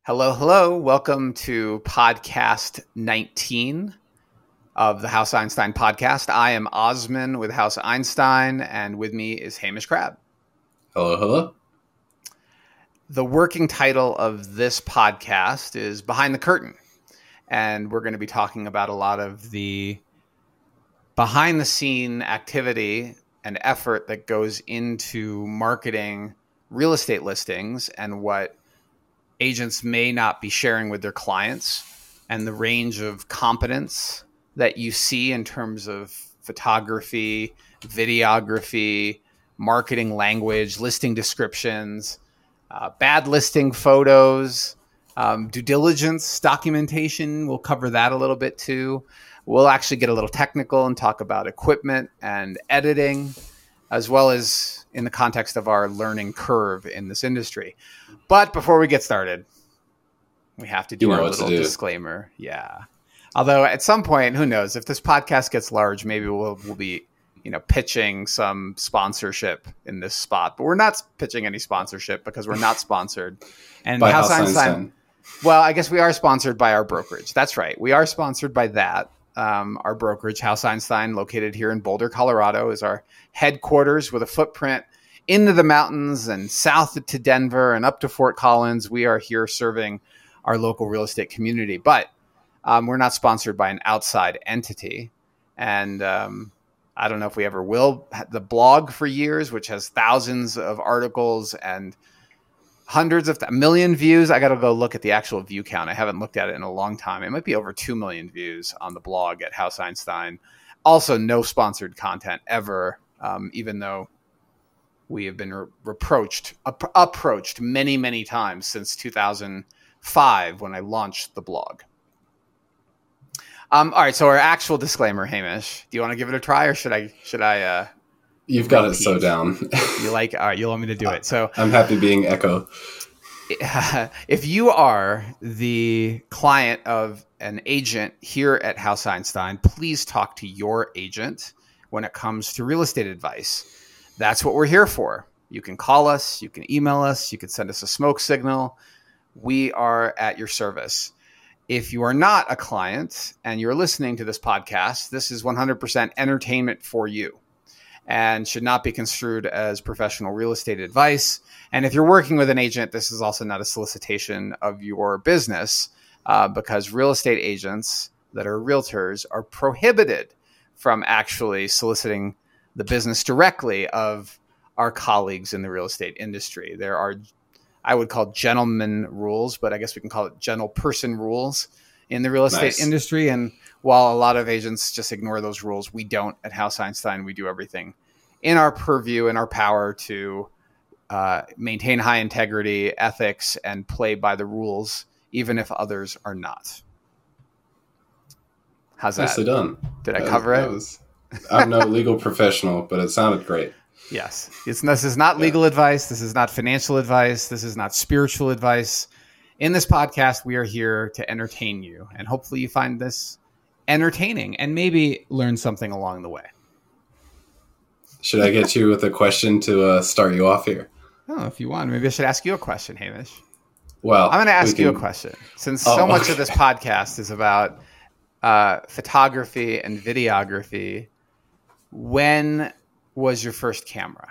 Hello, hello. Welcome to podcast 19 of the House Einstein podcast. I am Osman with House Einstein, and with me is Hamish Crabb. Hello, hello. The working title of this podcast is Behind the Curtain, and we're going to be talking about a lot of the behind-the-scene activity and effort that goes into marketing real estate listings and what agents may not be sharing with their clients, and the range of competence that you see in terms of photography, videography, marketing language, listing descriptions, bad listing photos, due diligence, documentation. We'll cover that a little bit too. We'll actually get a little technical and talk about equipment and editing, as well as in the context of our learning curve in this industry. But before we get started, we have to do our little disclaimer. Yeah. Although at some point, who knows, if this podcast gets large, maybe we'll be, pitching some sponsorship in this spot. But we're not pitching any sponsorship because we're not sponsored. And by House Einstein. Well, I guess we are sponsored by our brokerage. That's right. We are sponsored by that. Our brokerage, House Einstein, located here in Boulder, Colorado, is our headquarters with a footprint into the mountains and south to Denver and up to Fort Collins. We are here serving our local real estate community, but we're not sponsored by an outside entity. And I don't know if we ever will. The blog for years, which has thousands of articles and hundreds of a million views. I got to go look at the actual view count. I haven't looked at it in a long time. It might be over 2 million views on the blog at House Einstein. Also, no sponsored content ever, even though we have been approached many, many times since 2005 when I launched the blog. All right, so our actual disclaimer, Hamish. Do you want to give it a try, or should I? You've got repeat? It so down. All right, you want me to do it. So I'm happy being echo. If you are the client of an agent here at House Einstein, please talk to your agent when it comes to real estate advice. That's what we're here for. You can call us, you can email us, you can send us a smoke signal. We are at your service. If you are not a client and you're listening to this podcast, this is 100% entertainment for you and should not be construed as professional real estate advice. And if you're working with an agent, this is also not a solicitation of your business because real estate agents that are realtors are prohibited from actually soliciting the business directly of our colleagues in the real estate industry. There are, I would call gentleman rules, but I guess we can call it gentle person rules in the real estate industry. And while a lot of agents just ignore those rules, we don't at House Einstein. We do everything in our purview and our power to maintain high integrity, ethics, and play by the rules, even if others are not. How's that? Nicely done. Did I cover it? I'm no legal professional, but it sounded great. Yes. This is not legal advice. This is not financial advice. This is not spiritual advice. In this podcast, we are here to entertain you. And hopefully you find this entertaining and maybe learn something along the way. Should I get you with a question to start you off here? Oh, if you want. Maybe I should ask you a question, Hamish. Well, I'm going to ask you a question. Since so much of this podcast is about photography and videography, when was your first camera?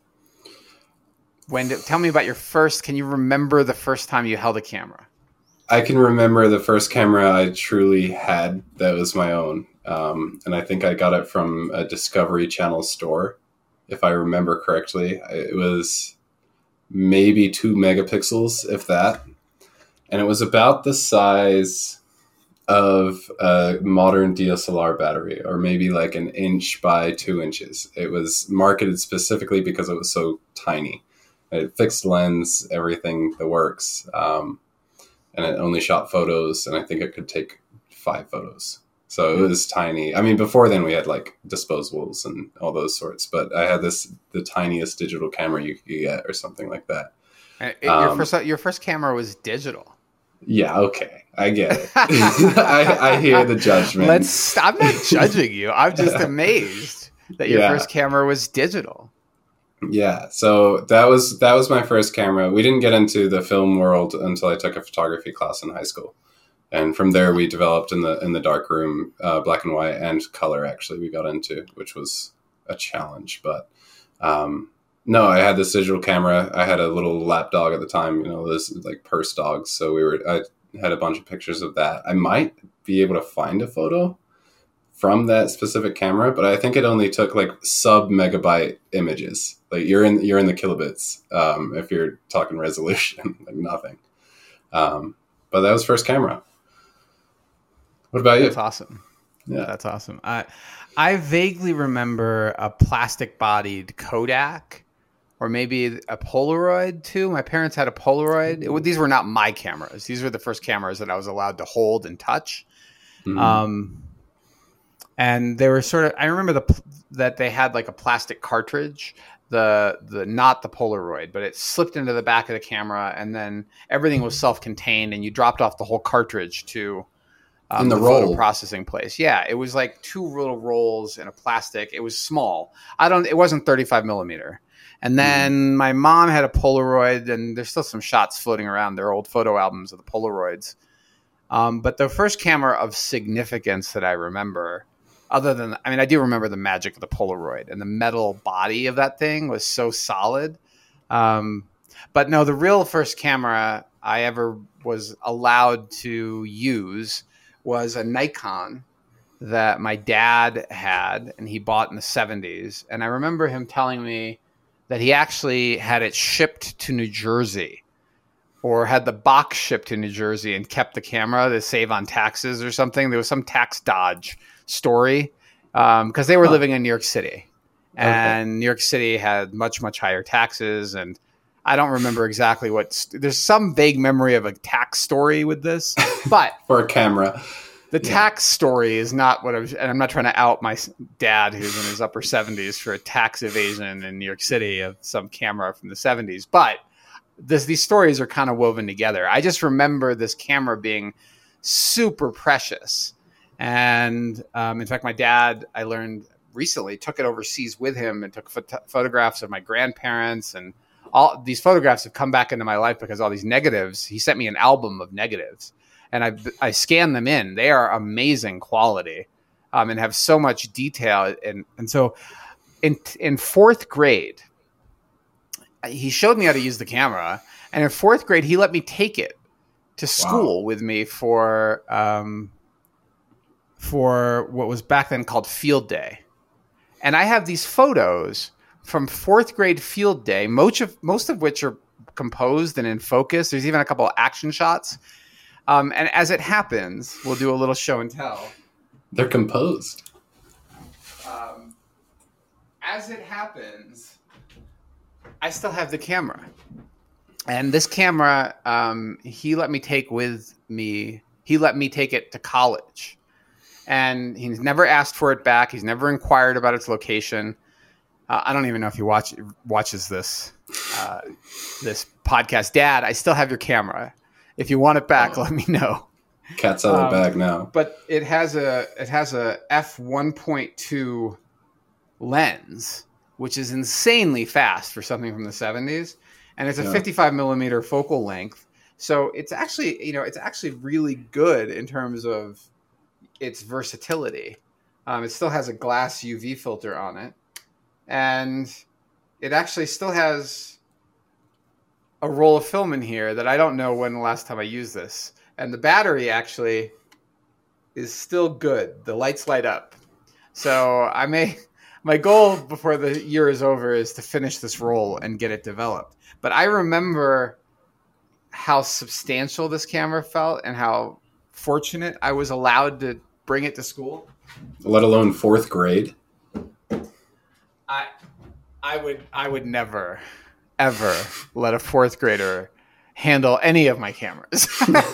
Tell me about your first. Can you remember the first time you held a camera? I can remember the first camera I truly had that was my own. And I think I got it from a Discovery Channel store, if I remember correctly. It was maybe 2 megapixels, if that. And it was about the size of a modern DSLR battery, or maybe like 1 inch by 2 inches. It was marketed specifically because it was so tiny. It fixed lens, everything that works. And it only shot photos, and I think it could take 5 photos. So it was tiny. I mean, before then we had like disposables and all those sorts, but I had the tiniest digital camera you could get or something like that. Your first camera was digital. Yeah, okay. I get it. I hear the judgment. I'm not judging you. I'm just amazed that your first camera was digital. Yeah, so that was my first camera. We didn't get into the film world until I took a photography class in high school, and from there we developed in the dark room, black and white and color. Actually, we got into, which was a challenge. But no, I had this digital camera. I had a little lap dog at the time. This like purse dogs. So I had a bunch of pictures of that. I might be able to find a photo from that specific camera, but I think it only took like sub megabyte images. Like you're in the kilobits if you're talking resolution, like nothing. But that was first camera. What about you? That's awesome. Yeah, that's awesome. I vaguely remember a plastic bodied Kodak, or maybe a Polaroid too. My parents had a Polaroid. These were not my cameras. These were the first cameras that I was allowed to hold and touch. Mm-hmm. And they were I remember that they had like a plastic cartridge, the not the Polaroid, but it slipped into the back of the camera, and then everything was self-contained, and you dropped off the whole cartridge to in the photo processing place. Yeah, it was like two little rolls in a plastic. It was small. It wasn't 35 millimeter. And then my mom had a Polaroid, and there's still some shots floating around. Their old photo albums of the Polaroids. But the first camera of significance that I remember, I do remember the magic of the Polaroid, and the metal body of that thing was so solid. But no, the real first camera I ever was allowed to use was a Nikon that my dad had, and he bought in the 70s. And I remember him telling me that he actually had it shipped to New Jersey, or had the box shipped to New Jersey and kept the camera to save on taxes or something. There was some tax dodge story because they were living in New York City, and New York City had much, much higher taxes. And I don't remember exactly there's some vague memory of a tax story with this, but for a camera, the tax story is not what and I'm not trying to out my dad who's in his upper 70s for a tax evasion in New York City of some camera from the 70s. But these stories are kind of woven together. I just remember this camera being super precious. And in fact, my dad, I learned recently, took it overseas with him and took photographs of my grandparents. And all these photographs have come back into my life because all these negatives. He sent me an album of negatives, and I scanned them in. They are amazing quality and have so much detail. And so in fourth grade, he showed me how to use the camera. And in fourth grade, he let me take it to school with me for what was back then called field day. And I have these photos from fourth grade field day, most of which are composed and in focus. There's even a couple of action shots. And as it happens, we'll do a little show and tell. They're composed. As it happens, I still have the camera. And this camera, he let me take with me. He let me take it to college. And he's never asked for it back. He's never inquired about its location. I don't even know if he watches this podcast. Dad, I still have your camera. If you want it back, let me know. Cat's out of the bag now. But it has a f1.2 lens, which is insanely fast for something from the 70s, and it's a 55 millimeter focal length. So it's actually really good in terms of its versatility. It still has a glass UV filter on it, and it actually still has a roll of film in here that I don't know when the last time I used this. And the battery actually is still good. The lights light up. So my goal before the year is over is to finish this roll and get it developed. But I remember how substantial this camera felt and how fortunate I was allowed to bring it to school. Let alone fourth grade. I would never, ever let a fourth grader handle any of my cameras.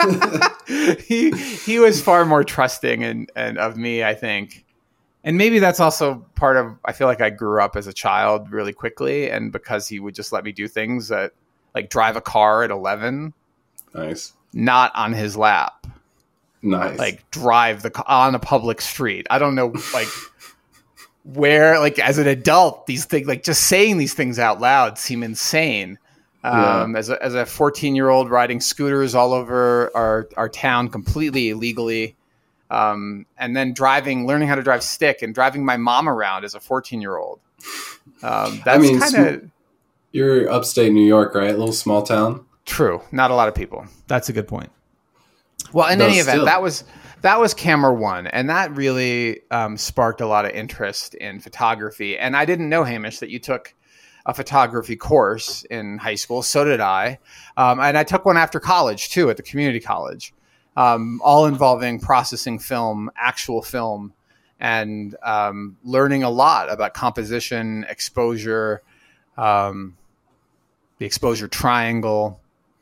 He was far more trusting and of me, I think. And maybe that's also part of, I feel like I grew up as a child really quickly, and because he would just let me do things that, like drive a car at 11. Nice. Not on his lap. Nice. Like drive on a public street. I don't know, like where, like, as an adult, these things, like, just saying these things out loud seem insane. As a 14-year-old riding scooters all over our town completely illegally, and then learning how to drive stick and driving my mom around as a 14-year-old. That's kind of... You're upstate New York, right? A little small town. True. Not a lot of people. That's a good point. Well, in any event, that was camera one, and that really sparked a lot of interest in photography. And I didn't know, Hamish, that you took a photography course in high school. So did I. And I took one after college, too, at the community college, all involving processing film, actual film, and learning a lot about composition, exposure, the exposure triangle,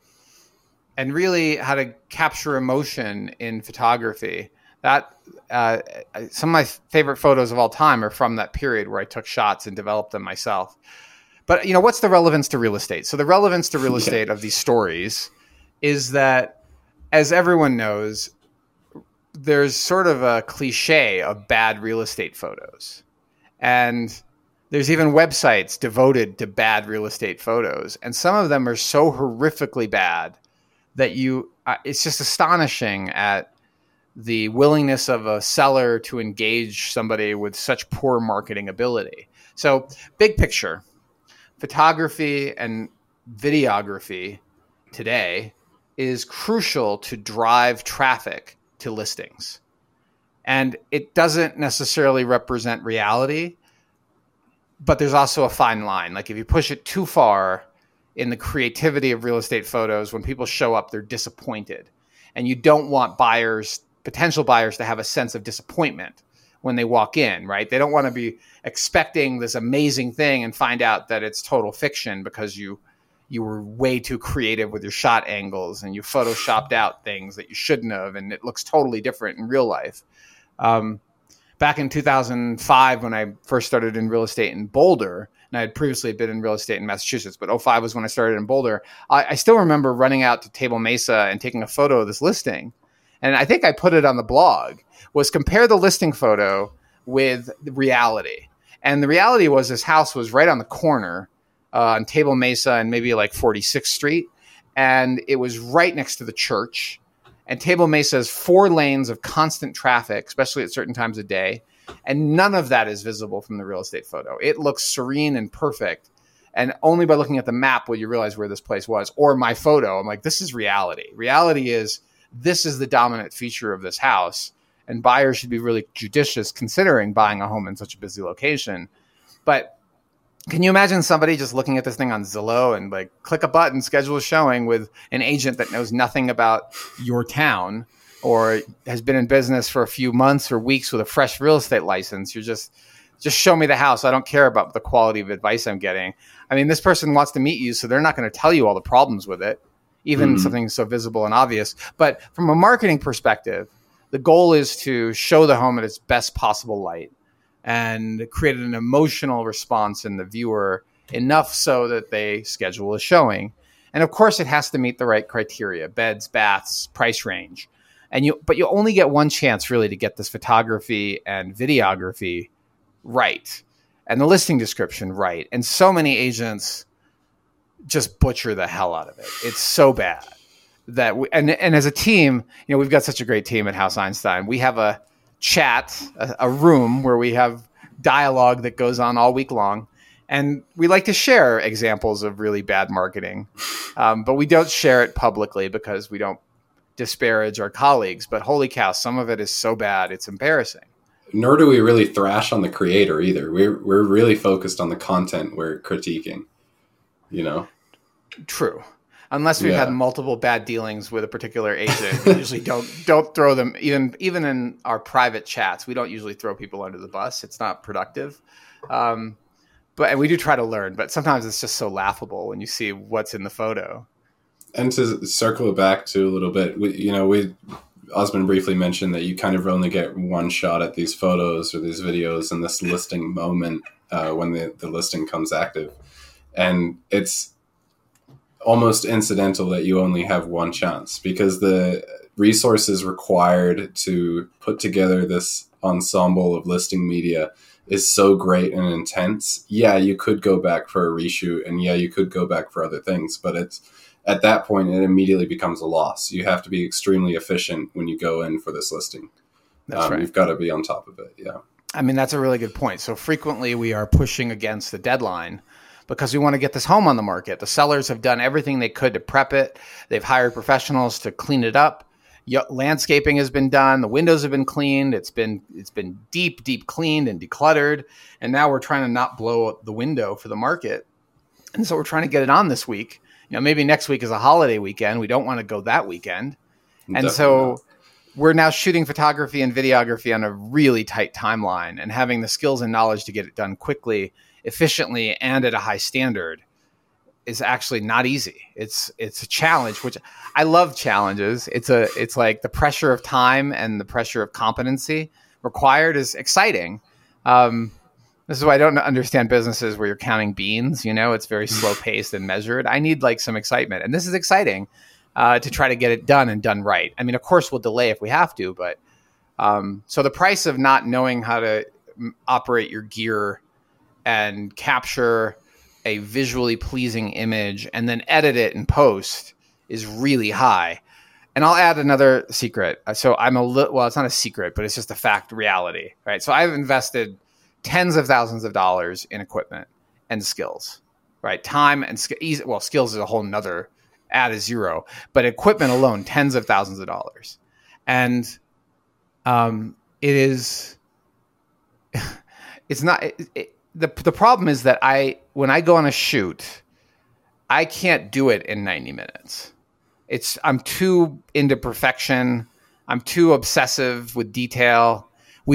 and really how to capture emotion in photography. That some of my favorite photos of all time are from that period where I took shots and developed them myself. But, what's the relevance to real estate? So the relevance to real estate of these stories is that, as everyone knows, there's sort of a cliche of bad real estate photos. And there's even websites devoted to bad real estate photos. And some of them are so horrifically bad that it's just astonishing at the willingness of a seller to engage somebody with such poor marketing ability. So, big picture, photography and videography today is crucial to drive traffic to listings. And it doesn't necessarily represent reality, but there's also a fine line. Like, if you push it too far in the creativity of real estate photos, when people show up, they're disappointed. And you don't want potential buyers, to have a sense of disappointment when they walk in, right? They don't want to be expecting this amazing thing and find out that it's total fiction because you were way too creative with your shot angles and you photoshopped out things that you shouldn't have, and it looks totally different in real life. Back in 2005, when I first started in real estate in Boulder, and I had previously been in real estate in Massachusetts, but 2005 was when I started in Boulder, I still remember running out to Table Mesa and taking a photo of this listing. And I think I put it on the blog, was compare the listing photo with the reality. And the reality was this house was right on the corner on Table Mesa and maybe like 46th Street. And it was right next to the church. And Table Mesa has 4 lanes of constant traffic, especially at certain times of day. And none of that is visible from the real estate photo. It looks serene and perfect. And only by looking at the map will you realize where this place was. Or my photo, I'm like, this is reality. Reality is, this is the dominant feature of this house. And buyers should be really judicious considering buying a home in such a busy location. But can you imagine somebody just looking at this thing on Zillow and like click a button, schedule a showing with an agent that knows nothing about your town or has been in business for a few months or weeks with a fresh real estate license? You're just show me the house. I don't care about the quality of advice I'm getting. I mean, this person wants to meet you, so they're not going to tell you all the problems with it, even something so visible and obvious. But from a marketing perspective, the goal is to show the home at its best possible light and create an emotional response in the viewer enough so that they schedule a showing. And of course, it has to meet the right criteria: beds, baths, price range. But you only get one chance really to get this photography and videography right, and the listing description right. And so many agents just butcher the hell out of it. It's so bad that and as a team, we've got such a great team at House Einstein. We have a chat, a room where we have dialogue that goes on all week long. And we like to share examples of really bad marketing, but we don't share it publicly because we don't disparage our colleagues. But holy cow, some of it is so bad, it's embarrassing. Nor do we really thrash on the creator either. We're really focused on the content we're critiquing, True. Unless we've had multiple bad dealings with a particular agent, we usually don't throw them, even in our private chats. We don't usually throw people under the bus. It's not productive. And we do try to learn, but sometimes it's just so laughable when you see what's in the photo. And to circle it back to a little bit, Osmond briefly mentioned that you kind of only get one shot at these photos or these videos in this listing moment when the listing comes active. And it's almost incidental that you only have one chance, because the resources required to put together this ensemble of listing media is so great and intense. Yeah, you could go back for a reshoot, and yeah, you could go back for other things, but it's at that point it immediately becomes a loss. You have to be extremely efficient when you go in for this listing. That's right. You've got to be on top of it. Yeah. I mean, that's a really good point. So frequently we are pushing against the deadline because we want to get this home on the market. The sellers have done everything they could to prep it. They've hired professionals to clean it up. Landscaping has been done. The windows have been cleaned. It's been deep cleaned and decluttered. And now we're trying to not blow the window for the market. And so we're trying to get it on this week. Maybe next week is a holiday weekend. We don't want to go that weekend. And so we're now shooting photography and videography on a really tight timeline, and having the skills and knowledge to get it done quickly, efficiently, and at a high standard is actually not easy. It's a challenge, which I love challenges. It's like the pressure of time and the pressure of competency required is exciting. This is why I don't understand businesses where you're counting beans. It's very slow paced and measured. I need like some excitement, and this is exciting to try to get it done and done right. I mean, of course, we'll delay if we have to, but so the price of not knowing how to operate your gear and capture a visually pleasing image and then edit it in post is really high. And I'll add another secret. So it's not a secret, but it's just a fact reality, right? So I've invested tens of thousands of dollars in equipment and skills, right? Time and skills is a whole nother add a zero, but equipment alone, tens of thousands of dollars. And it is, it's not, the problem is that when I go on a shoot, I can't do it in 90 minutes. I'm too into perfection. I'm too obsessive with detail.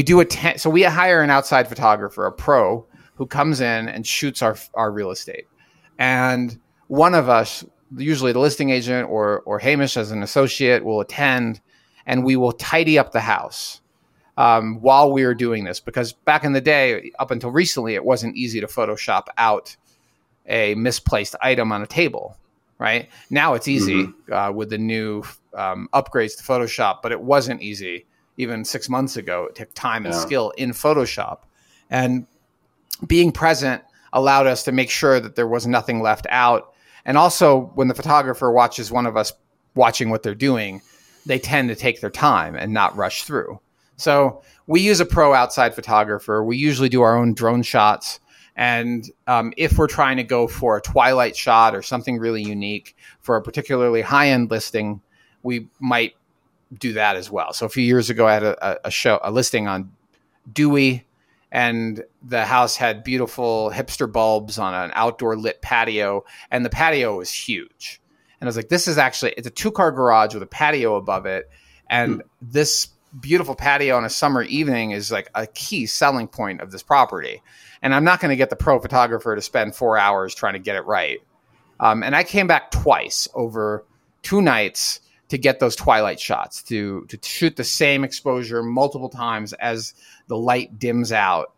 So we hire an outside photographer, a pro, who comes in and shoots our real estate. And one of us, usually the listing agent or Hamish as an associate, will attend, and we will tidy up the house while we are doing this. Because back in the day, up until recently, it wasn't easy to Photoshop out a misplaced item on a table, right? Now it's easy with the new upgrades to Photoshop, but it wasn't easy even 6 months ago. It took time and skill in Photoshop. And being present allowed us to make sure that there was nothing left out. And also, when the photographer watches one of us watching what they're doing, they tend to take their time and not rush through. So we use a pro outside photographer. We usually do our own drone shots. And if we're trying to go for a twilight shot or something really unique for a particularly high-end listing, we might do that as well. So a few years ago, I had a listing on Dewey, and the house had beautiful hipster bulbs on an outdoor lit patio, and the patio was huge. And I was like, it's a 2-car garage with a patio above it. And this beautiful patio on a summer evening is like a key selling point of this property. And I'm not going to get the pro photographer to spend 4 hours trying to get it right. And I came back twice over 2 nights to get those twilight shots, to shoot the same exposure multiple times as the light dims out,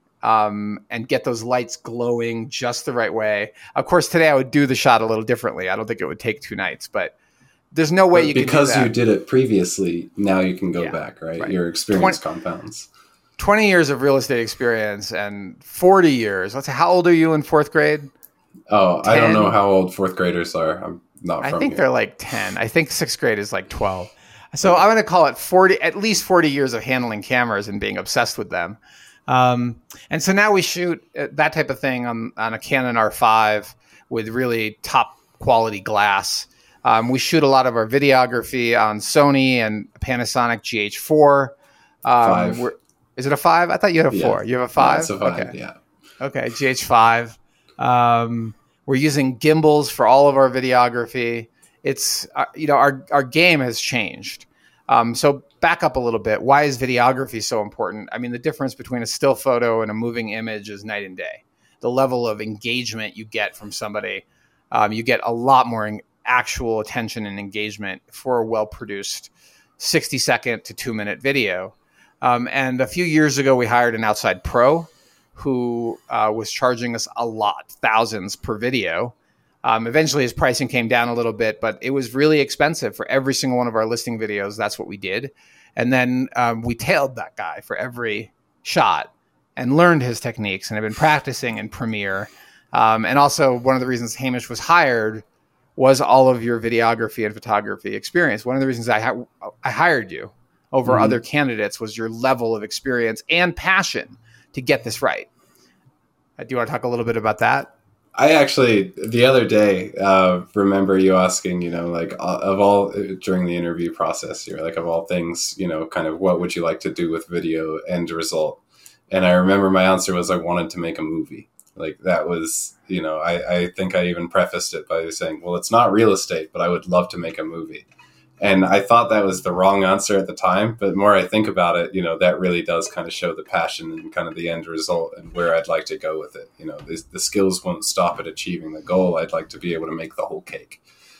and get those lights glowing just the right way. Of course, today I would do the shot a little differently. I don't think it would take 2 nights, but there's no way you can do that. Because you did it previously, now you can go back, right? Your experience compounds. 20 years of real estate experience and 40 years. How old are you in 4th grade? Oh, 10? I don't know how old 4th graders are. I'm not from I think here. They're like 10. I think 6th grade is like 12. So I'm going to call it at least 40 years of handling cameras and being obsessed with them. And so now we shoot that type of thing on a Canon R5 with really top quality glass. We shoot a lot of our videography on Sony and Panasonic GH4. 5. Is it a 5? I thought you had a 4. You have a 5? Yeah, it's a 5, okay. Yeah. Okay, GH5. We're using gimbals for all of our videography. It's, our game has changed. So back up a little bit. Why is videography so important? I mean, the difference between a still photo and a moving image is night and day. The level of engagement you get from somebody, you get a lot more actual attention and engagement for a well-produced 60-second to 2-minute video. And a few years ago, we hired an outside pro who was charging us a lot, thousands per video. Eventually, his pricing came down a little bit, but it was really expensive for every single one of our listing videos. That's what we did. And then we tailed that guy for every shot. and learned his techniques and have been practicing in Premiere. And also one of the reasons Hamish was hired was all of your videography and photography experience. One of the reasons I hired you over other candidates was your level of experience and passion to get this right. Do you want to talk a little bit about that? I actually, the other day, remember you asking, like of all, during the interview process, you're like, of all things, kind of what would you like to do with video end result? And I remember my answer was I wanted to make a movie. Like that was, I think I even prefaced it by saying, well, it's not real estate, but I would love to make a movie. And I thought that was the wrong answer at the time. But the more I think about it, that really does kind of show the passion and kind of the end result and where I'd like to go with it. The skills won't stop at achieving the goal. I'd like to be able to make the whole cake.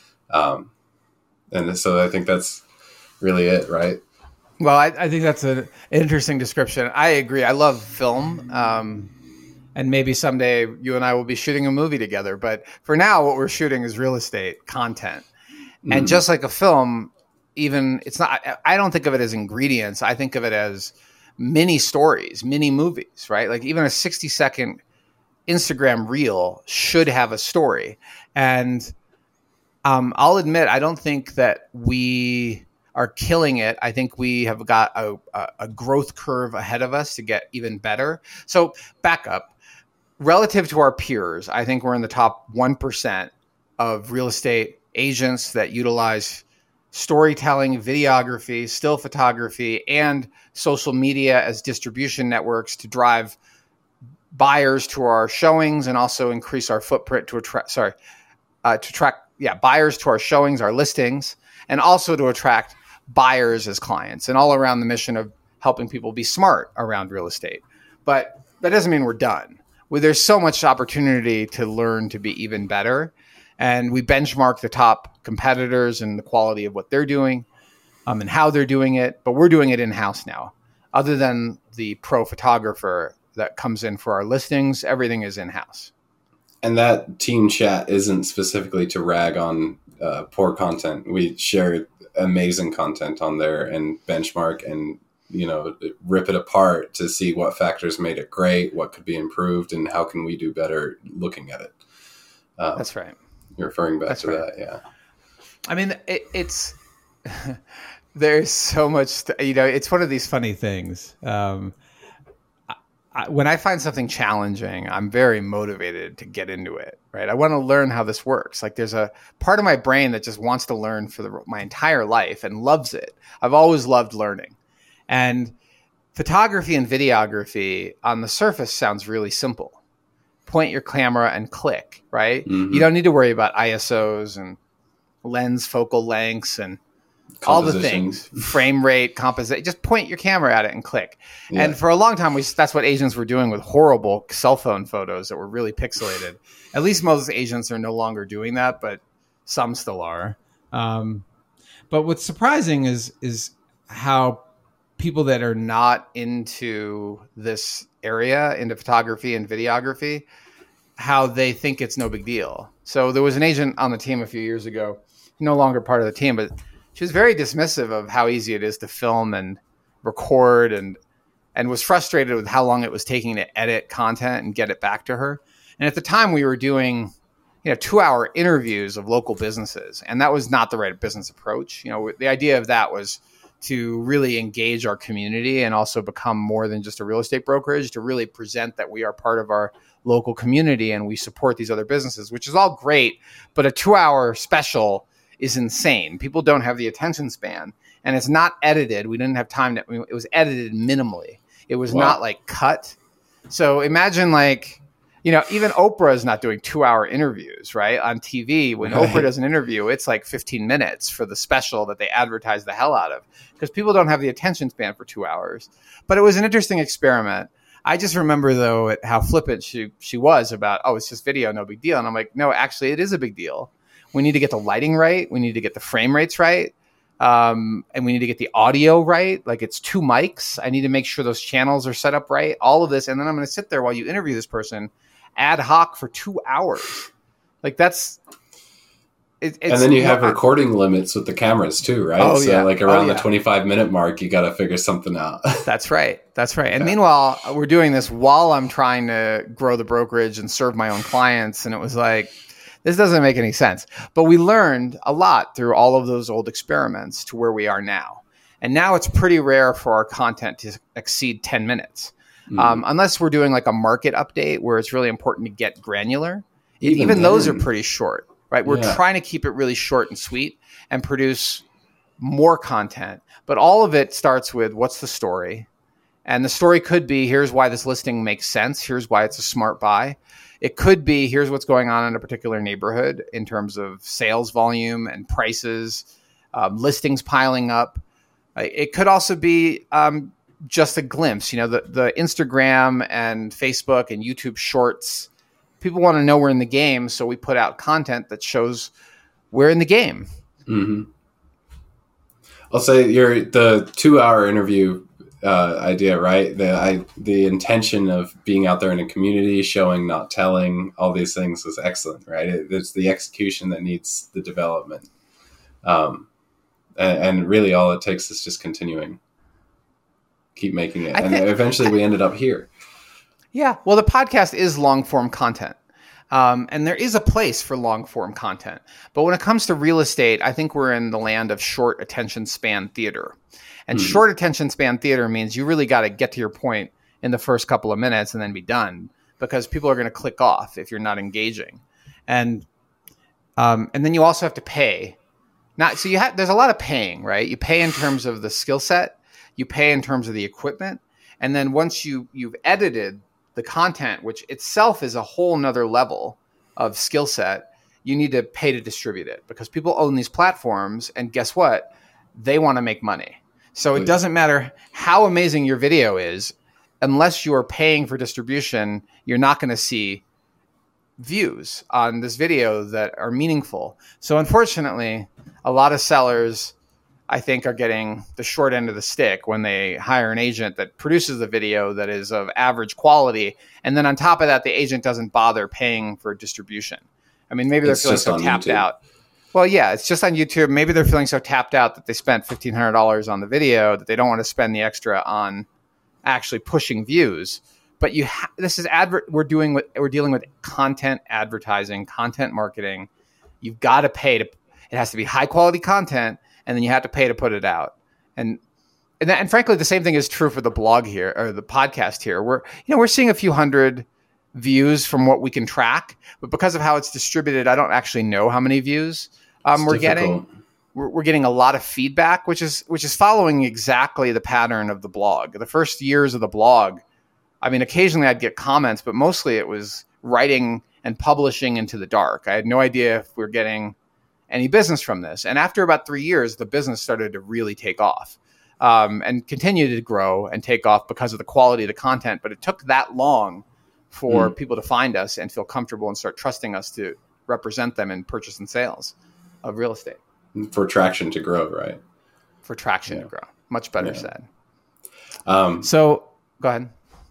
And so I think that's really it, right? Well, I think that's an interesting description. I agree. I love film. And maybe someday you and I will be shooting a movie together. But for now, what we're shooting is real estate content. And just like a film, I don't think of it as ingredients. I think of it as mini stories, mini movies, right? Like even a 60-second Instagram reel should have a story. And I'll admit, I don't think that we are killing it. I think we have got a growth curve ahead of us to get even better. So back up. Relative to our peers, I think we're in the top 1% of real estate agents that utilize storytelling, videography, still photography, and social media as distribution networks to drive buyers to our showings and also increase our footprint to attract buyers to our showings, our listings, and also to attract buyers as clients, and all around the mission of helping people be smart around real estate. But that doesn't mean we're done. There's so much opportunity to learn to be even better. And we benchmark the top competitors and the quality of what they're doing and how they're doing it. But we're doing it in-house now. Other than the pro photographer that comes in for our listings, everything is in-house. And that team chat isn't specifically to rag on poor content. We share amazing content on there and benchmark and rip it apart to see what factors made it great, what could be improved, and how can we do better looking at it. That's right. You're referring back to that, yeah. I mean, it's there's so much, it's one of these funny things. When I find something challenging, I'm very motivated to get into it, right? I want to learn how this works. Like there's a part of my brain that just wants to learn for my entire life and loves it. I've always loved learning. And photography and videography on the surface sounds really simple. Point your camera and click, right? Mm-hmm. You don't need to worry about ISOs and lens focal lengths and all the things, frame rate, composition. Just point your camera at it and click. Yeah. And for a long time, that's what agents were doing with horrible cell phone photos that were really pixelated. At least most agents are no longer doing that, but some still are. But what's surprising is how people that are not into this area, into photography and videography, how they think it's no big deal. So there was an agent on the team a few years ago, no longer part of the team, but she was very dismissive of how easy it is to film and record and was frustrated with how long it was taking to edit content and get it back to her. And at the time we were doing 2-hour interviews of local businesses, and that was not the right business approach. The idea of that was to really engage our community and also become more than just a real estate brokerage, to really present that we are part of our local community and we support these other businesses, which is all great. But a 2-hour special is insane. People don't have the attention span, and it's not edited. We didn't have time it was edited minimally. It was not like cut. So imagine even Oprah is not doing 2-hour interviews, right? On TV, when Oprah does an interview, it's like 15 minutes for the special that they advertise the hell out of, because people don't have the attention span for 2 hours. But it was an interesting experiment. I just remember, though, how flippant she was about, it's just video, no big deal. And I'm like, no, actually, it is a big deal. We need to get the lighting right. We need to get the frame rates right. And we need to get the audio right. Like it's 2 mics. I need to make sure those channels are set up right. All of this. And then I'm going to sit there while you interview this person ad hoc for 2 hours. Like And then you have recording limits with the cameras too, right? Oh, so yeah. like around the 25-minute mark, you got to figure something out. That's right. And meanwhile, we're doing this while I'm trying to grow the brokerage and serve my own clients. And it was like, this doesn't make any sense. But we learned a lot through all of those old experiments to where we are now. And now it's pretty rare for our content to exceed 10 minutes. Unless we're doing like a market update where it's really important to get granular. Even those are pretty short. Right. We're trying to keep it really short and sweet and produce more content. But all of it starts with what's the story? And the story could be, here's why this listing makes sense. Here's why it's a smart buy. It could be, here's what's going on in a particular neighborhood in terms of sales volume and prices, listings piling up. It could also be just a glimpse. The Instagram and Facebook and YouTube shorts. People want to know we're in the game, so we put out content that shows we're in the game. Mm-hmm. I'll say the 2-hour interview idea, right? The intention of being out there in a community, showing, not telling, all these things was excellent, right? It's the execution that needs the development. And really all it takes is just continuing. Keep making it. Eventually we ended up here. Yeah, well, the podcast is long-form content, and there is a place for long-form content. But when it comes to real estate, I think we're in the land of short attention span theater. And short attention span theater means you really got to get to your point in the first couple of minutes and then be done, because people are going to click off if you're not engaging. And then you also have to pay. There's a lot of paying, right? You pay in terms of the skill set, you pay in terms of the equipment, and then once you've edited the content, which itself is a whole nother level of skill set, you need to pay to distribute it, because people own these platforms, and guess what? They want to make money. So it doesn't matter how amazing your video is, unless you are paying for distribution, you're not going to see views on this video that are meaningful. So unfortunately, a lot of sellers, I think, are getting the short end of the stick when they hire an agent that produces the video that is of average quality. And then on top of that, the agent doesn't bother paying for distribution. I mean, maybe they're feeling so tapped out. Well, yeah, it's just on YouTube. Maybe they're feeling so tapped out that they spent $1,500 on the video that they don't want to spend the extra on actually pushing views. But this is we're dealing with content advertising, content marketing. You've got to pay it has to be high quality content, and then you have to pay to put it out. And frankly, the same thing is true for the blog here, or the podcast here. We're seeing a few hundred views from what we can track, but because of how it's distributed, I don't actually know how many views we're getting. We're getting a lot of feedback, which is following exactly the pattern of the blog. The first years of the blog, I mean, occasionally I'd get comments, but mostly it was writing and publishing into the dark. I had no idea if we were getting any business from this. And after about 3 years, the business started to really take off and continue to grow and take off because of the quality of the content. But it took that long for people to find us and feel comfortable and start trusting us to represent them in purchase and sales of real estate. For traction to grow, right? For traction to grow. Much better said. So go ahead.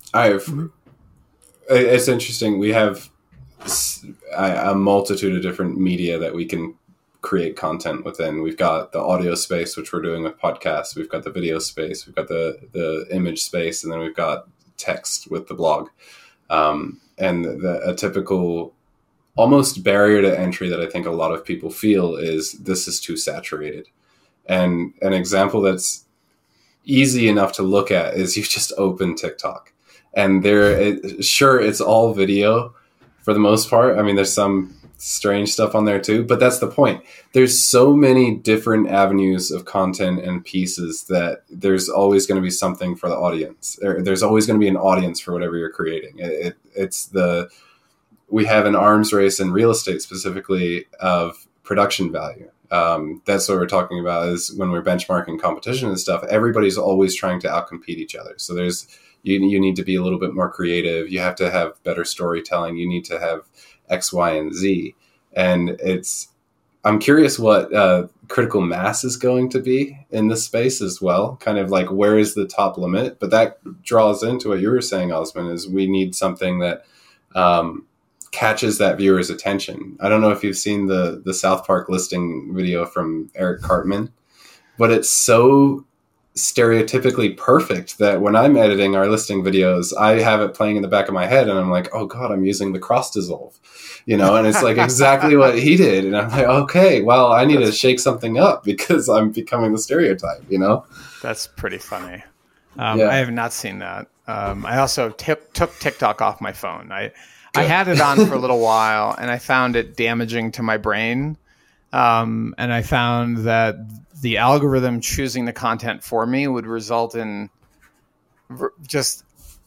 It's interesting. We have a multitude of different media that we can create content within. We've got the audio space, which we're doing with podcasts. We've got the video space. We've got the image space, and then we've got text with the blog. And a typical almost barrier to entry that I think a lot of people feel is this is too saturated. And an example that's easy enough to look at is you just open TikTok, and it's all video for the most part. I mean, there's some strange stuff on there too, but that's the point. There's so many different avenues of content and pieces that there's always going to be something for the audience. There's always going to be an audience for whatever you're creating. We have an arms race in real estate specifically of production value. That's what we're talking about is when we're benchmarking competition and stuff, everybody's always trying to outcompete each other. So you need to be a little bit more creative. You have to have better storytelling. You need to have X, Y, and Z. And I'm curious what critical mass is going to be in this space as well. Kind of like, where is the top limit? But that draws into what you were saying, Osman, is we need something that catches that viewer's attention. I don't know if you've seen the South Park listing video from Eric Cartman, but it's so stereotypically perfect that when I'm editing our listing videos, I have it playing in the back of my head and I'm like, oh God, I'm using the cross dissolve, and it's like exactly what he did. And I'm like, okay, well, I need to shake something up because I'm becoming the stereotype, That's pretty funny. I have not seen that. I also took TikTok off my phone. I had it on for a little while and I found it damaging to my brain. And I found that the algorithm choosing the content for me would result in this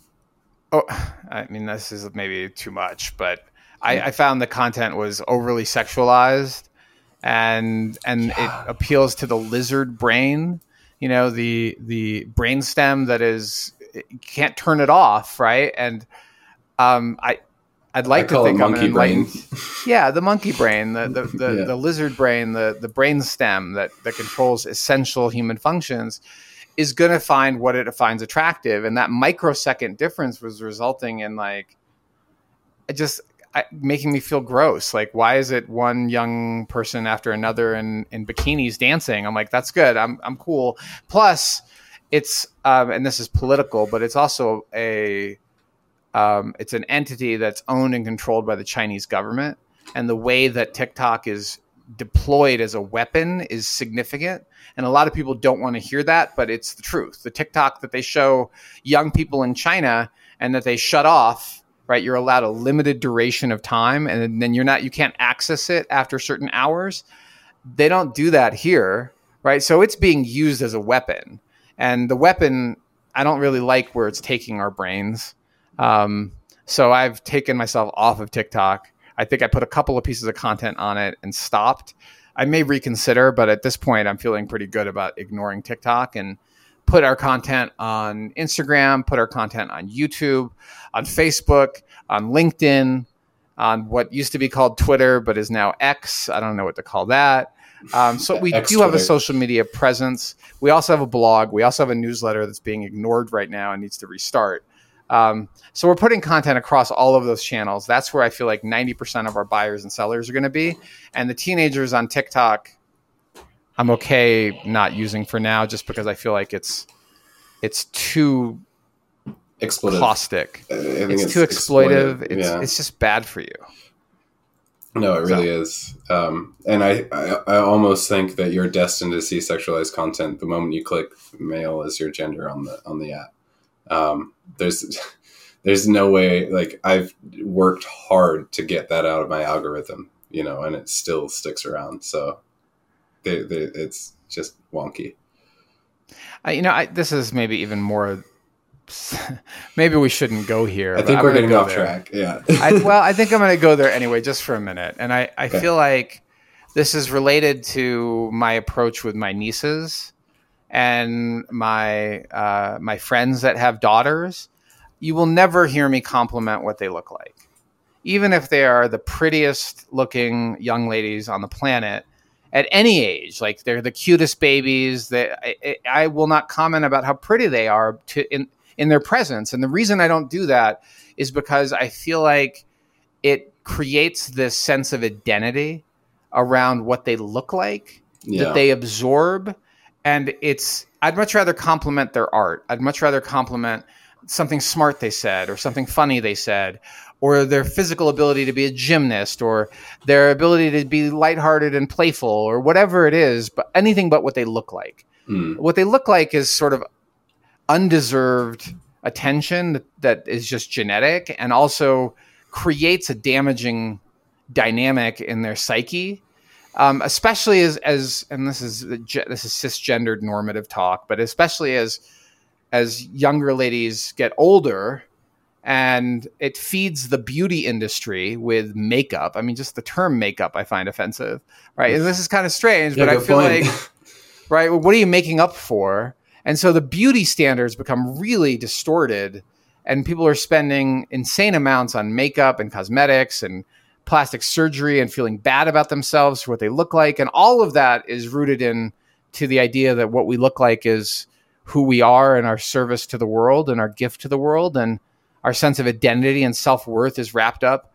is maybe too much, but I found the content was overly sexualized and it appeals to the lizard brain, the brain stem that is, you can't turn it off. Right. And, I'd like to think I'm an enlightened. Yeah, the monkey brain, the lizard brain, the brain stem that controls essential human functions is going to find what it finds attractive. And that microsecond difference was resulting in making me feel gross. Like, why is it one young person after another in bikinis dancing? I'm like, that's good. I'm cool. Plus, it's, and this is political, but it's also it's an entity that's owned and controlled by the Chinese government. And the way that TikTok is deployed as a weapon is significant. And a lot of people don't want to hear that, but it's the truth. The TikTok that they show young people in China and that they shut off, right? You're allowed a limited duration of time and then you can't access it after certain hours. They don't do that here, right? So it's being used as a weapon. And the weapon, I don't really like where it's taking our brains. So I've taken myself off of TikTok. I think I put a couple of pieces of content on it and stopped. I may reconsider, but at this point I'm feeling pretty good about ignoring TikTok and put our content on Instagram, put our content on YouTube, on Facebook, on LinkedIn, on what used to be called Twitter, but is now X. I don't know what to call that. So we do have a social media presence. We also have a blog. We also have a newsletter that's being ignored right now and needs to restart. So we're putting content across all of those channels. That's where I feel like 90% of our buyers and sellers are going to be. And the teenagers on TikTok, I'm okay not using for now, just because I feel like it's too exploitive. Caustic. It's too exploitive. It's just bad for you. No, it really is. And I almost think that you're destined to see sexualized content the moment you click male as your gender on the app. There's no way, like, I've worked hard to get that out of my algorithm, and it still sticks around. So it's just wonky. This is maybe even more, maybe we shouldn't go here. I think we're getting off track. Yeah. I think I'm going to go there anyway, just for a minute. And I feel like this is related to my approach with my nieces and my friends that have daughters. You will never hear me compliment what they look like. Even if they are the prettiest looking young ladies on the planet at any age, like they're the cutest babies, I will not comment about how pretty they are in their presence. And the reason I don't do that is because I feel like it creates this sense of identity around what they look like, that they absorb. And I'd much rather compliment their art. I'd much rather compliment something smart they said, or something funny they said, or their physical ability to be a gymnast, or their ability to be lighthearted and playful, or whatever it is, but anything but what they look like. What they look like is sort of undeserved attention that is just genetic, and also creates a damaging dynamic in their psyche. Especially as and this is cisgendered normative talk, but especially as younger ladies get older, and it feeds the beauty industry with makeup. I mean, just the term makeup I find offensive, right? And this is kind of strange, but I feel like, right, what are you making up for? And so the beauty standards become really distorted, and people are spending insane amounts on makeup and cosmetics and plastic surgery and feeling bad about themselves for what they look like. And all of that is rooted in to the idea that what we look like is who we are and our service to the world and our gift to the world, and our sense of identity and self-worth is wrapped up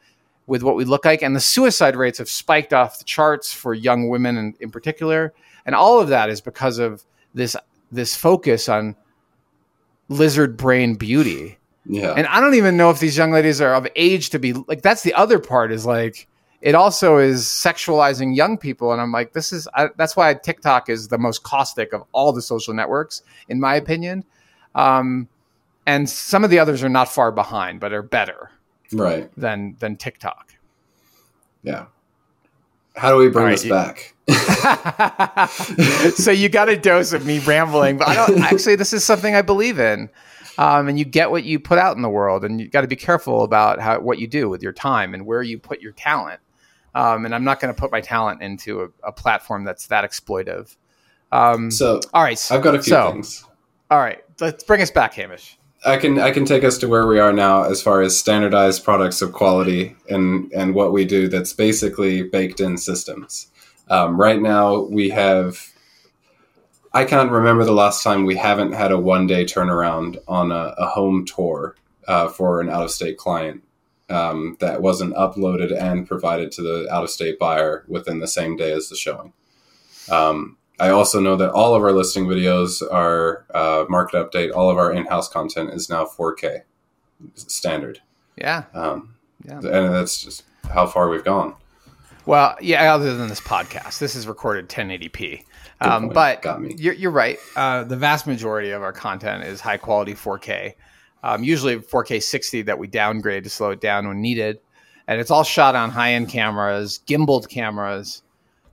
with what we look like. And the suicide rates have spiked off the charts for young women in particular. And all of that is because of this focus on lizard brain beauty. Yeah. And I don't even know if these young ladies are of age to be like, that's the other part, is like, it also is sexualizing young people. And I'm like, that's why TikTok is the most caustic of all the social networks, in my opinion. And some of the others are not far behind, but are better than TikTok. Yeah. How do we bring this back? So you got a dose of me rambling, but this is something I believe in. And you get what you put out in the world, and you got to be careful about what you do with your time and where you put your talent. And I'm not going to put my talent into a platform that's that exploitive. All right. I've got a few things. All right. Let's bring us back, Hamish. I can take us to where we are now as far as standardized products of quality and what we do that's basically baked in systems. Right now we have, I can't remember the last time we haven't had a 1-day turnaround on a home tour for an out-of-state client that wasn't uploaded and provided to the out-of-state buyer within the same day as the showing. I also know that all of our listing videos are market update. All of our in-house content is now 4K standard. Yeah. And that's just how far we've gone. Well, yeah, other than this podcast, this is recorded 1080p. But you're right. The vast majority of our content is high quality 4K. Usually 4K 60 that we downgrade to slow it down when needed. And it's all shot on high-end cameras, gimbaled cameras.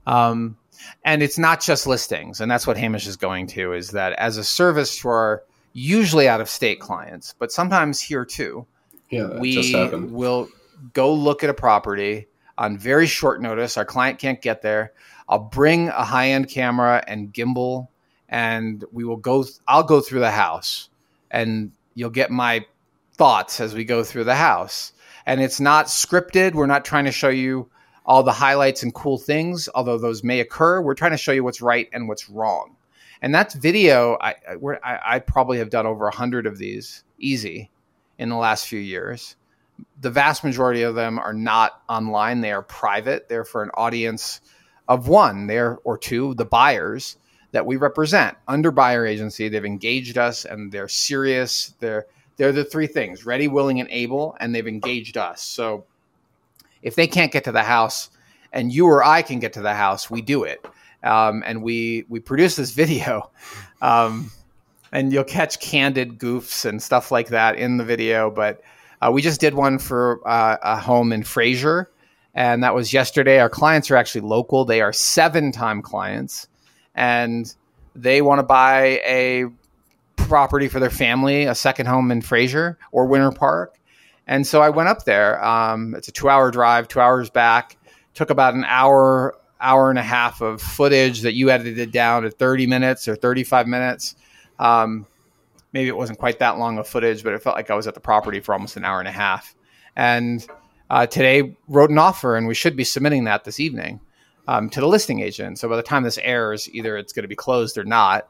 And it's not just listings. And that's what Hamish is going to, is that as a service to our usually out-of-state clients, but sometimes here too, we will go look at a property on very short notice. Our client can't get there. I'll bring a high-end camera and gimbal, and I'll go through the house, and you'll get my thoughts as we go through the house. And it's not scripted. We're not trying to show you all the highlights and cool things, although those may occur. We're trying to show you what's right and what's wrong. And that's video. I probably have done over 100 of these easy in the last few years. The vast majority of them are not online. They are private. They're for an audience of one or two, the buyers that we represent. Under buyer agency, they've engaged us and they're serious. They're the three things: ready, willing, and able, and they've engaged us. So if they can't get to the house and you or I can get to the house, we do it. And we produce this video. And you'll catch candid goofs and stuff like that in the video. But we just did one for a home in Fraser, and that was yesterday. Our clients are actually local. They are 7-time clients, and they want to buy a property for their family, a second home in Fraser or Winter Park. And so I went up there. It's a 2-hour drive, 2 hours back. Took about an hour and a half of footage that you edited down to 30 minutes or 35 minutes. Maybe it wasn't quite that long of footage, but it felt like I was at the property for almost an hour and a half. And today wrote an offer, and we should be submitting that this evening to the listing agent. So by the time this airs, either it's going to be closed or not.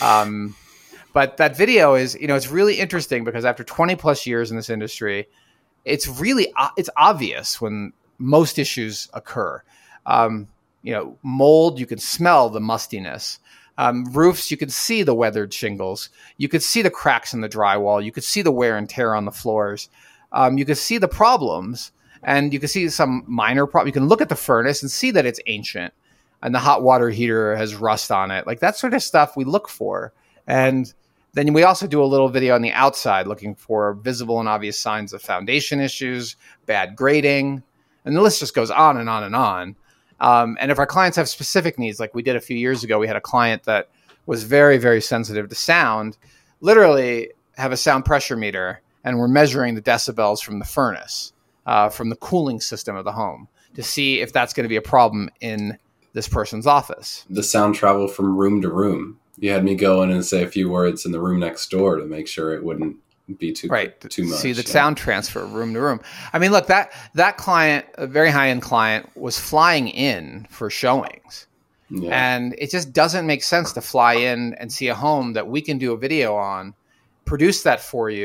But that video is, it's really interesting because after 20 plus years in this industry, it's obvious when most issues occur. Mold, you can smell the mustiness. Roofs, you could see the weathered shingles. You could see the cracks in the drywall. You could see the wear and tear on the floors. You could see the problems, and you can see some minor problems. You can look at the furnace and see that it's ancient, and the hot water heater has rust on it. Like that sort of stuff we look for. And then we also do a little video on the outside looking for visible and obvious signs of foundation issues, bad grading, and the list just goes on and on and on. And if our clients have specific needs, like we did a few years ago, we had a client that was very, very sensitive to sound, literally have a sound pressure meter, and we're measuring the decibels from the furnace, from the cooling system of the home to see if that's going to be a problem in this person's office. The sound travel from room to room. You had me go in and say a few words in the room next door to make sure it wouldn't be too much. See the sound transfer room to room. I mean, look, that client, a very high-end client, was flying in for showings. Yeah. And it just doesn't make sense to fly in and see a home that we can do a video on, produce that for you,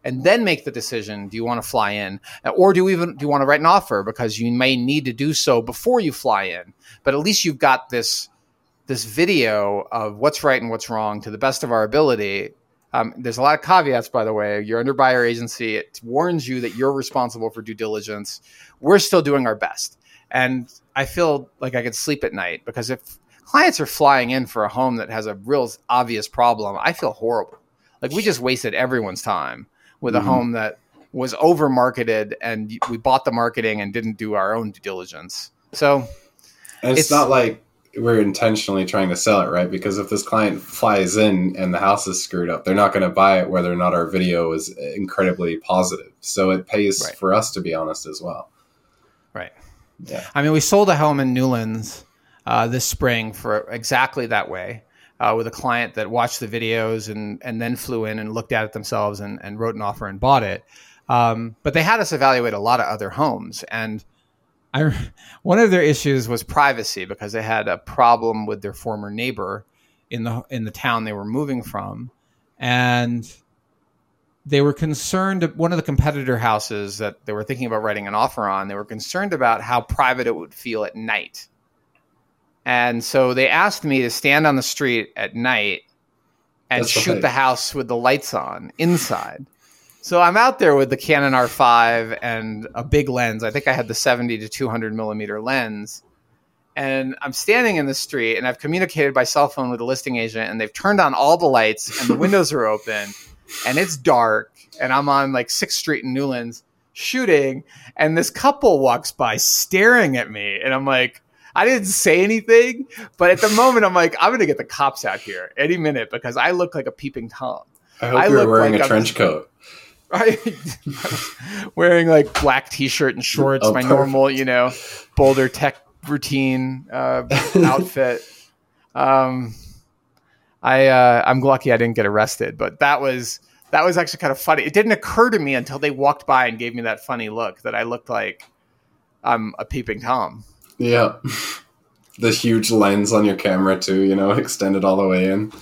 and then make the decision. Do you want to fly in, or do you want to write an offer, because you may need to do so before you fly in? But at least you've got this video of what's right and what's wrong to the best of our ability. There's a lot of caveats, by the way. You're under buyer agency. It warns you that you're responsible for due diligence. We're still doing our best. And I feel like I could sleep at night, because if clients are flying in for a home that has a real obvious problem, I feel horrible. Like, we just wasted everyone's time with a home that was over marketed, and we bought the marketing and didn't do our own due diligence. So and it's not like we're intentionally trying to sell it, right? Because if this client flies in and the house is screwed up, they're not going to buy it whether or not our video is incredibly positive. So it pays for us to be honest as well. Right. Yeah. I mean, we sold a home in Newlands this spring for exactly that way, with a client that watched the videos and then flew in and looked at it themselves and wrote an offer and bought it. But they had us evaluate a lot of other homes, and one of their issues was privacy, because they had a problem with their former neighbor in the town they were moving from, and they were concerned. One of the competitor houses that they were thinking about writing an offer on, they were concerned about how private it would feel at night. And so they asked me to stand on the street at night and shoot the house with the lights on inside. So I'm out there with the Canon R5 and a big lens. I think I had the 70 to 200 millimeter lens. And I'm standing in the street, and I've communicated by cell phone with the listing agent, and they've turned on all the lights and the windows are open and it's dark. And I'm on like 6th Street in Newlands shooting. And this couple walks by staring at me. And I'm like, I didn't say anything, but at the moment I'm like, I'm going to get the cops out here any minute, because I look like a peeping Tom. I hope you're wearing a trench coat. Wearing like black t-shirt and shorts, my normal, Boulder Tech routine outfit. I'm lucky I didn't get arrested, but that was actually kind of funny. It didn't occur to me until they walked by and gave me that funny look that I looked like I'm a peeping Tom. Yeah. The huge lens on your camera too, extended all the way in.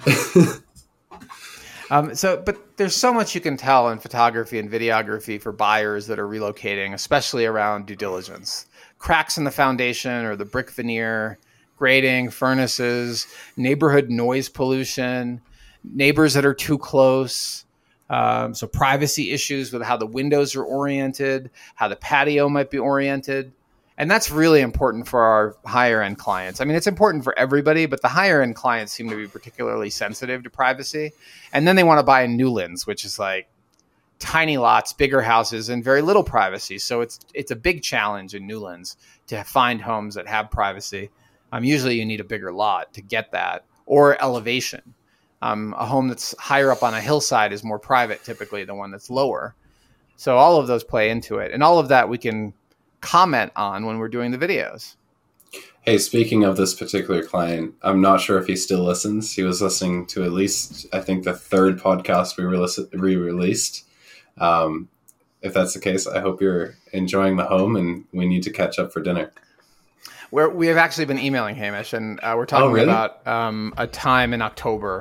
But there's so much you can tell in photography and videography for buyers that are relocating, especially around due diligence. Cracks in the foundation or the brick veneer, grading, furnaces, neighborhood noise pollution, neighbors that are too close. So privacy issues with how the windows are oriented, how the patio might be oriented. And that's really important for our higher end clients. I mean, it's important for everybody, but the higher end clients seem to be particularly sensitive to privacy. And then they want to buy in Newlands, which is like tiny lots, bigger houses, and very little privacy. So it's a big challenge in Newlands to find homes that have privacy. Usually you need a bigger lot to get that, or elevation. A home that's higher up on a hillside is more private typically than one that's lower. So all of those play into it. And all of that we can comment on when we're doing the videos. Hey, speaking of this particular client, I'm not sure if he still listens. He was listening to at least, I think, the 3rd podcast we re-released. If that's the case, I hope you're enjoying the home, and we need to catch up for dinner. We have actually been emailing Hamish, and we're talking about a time in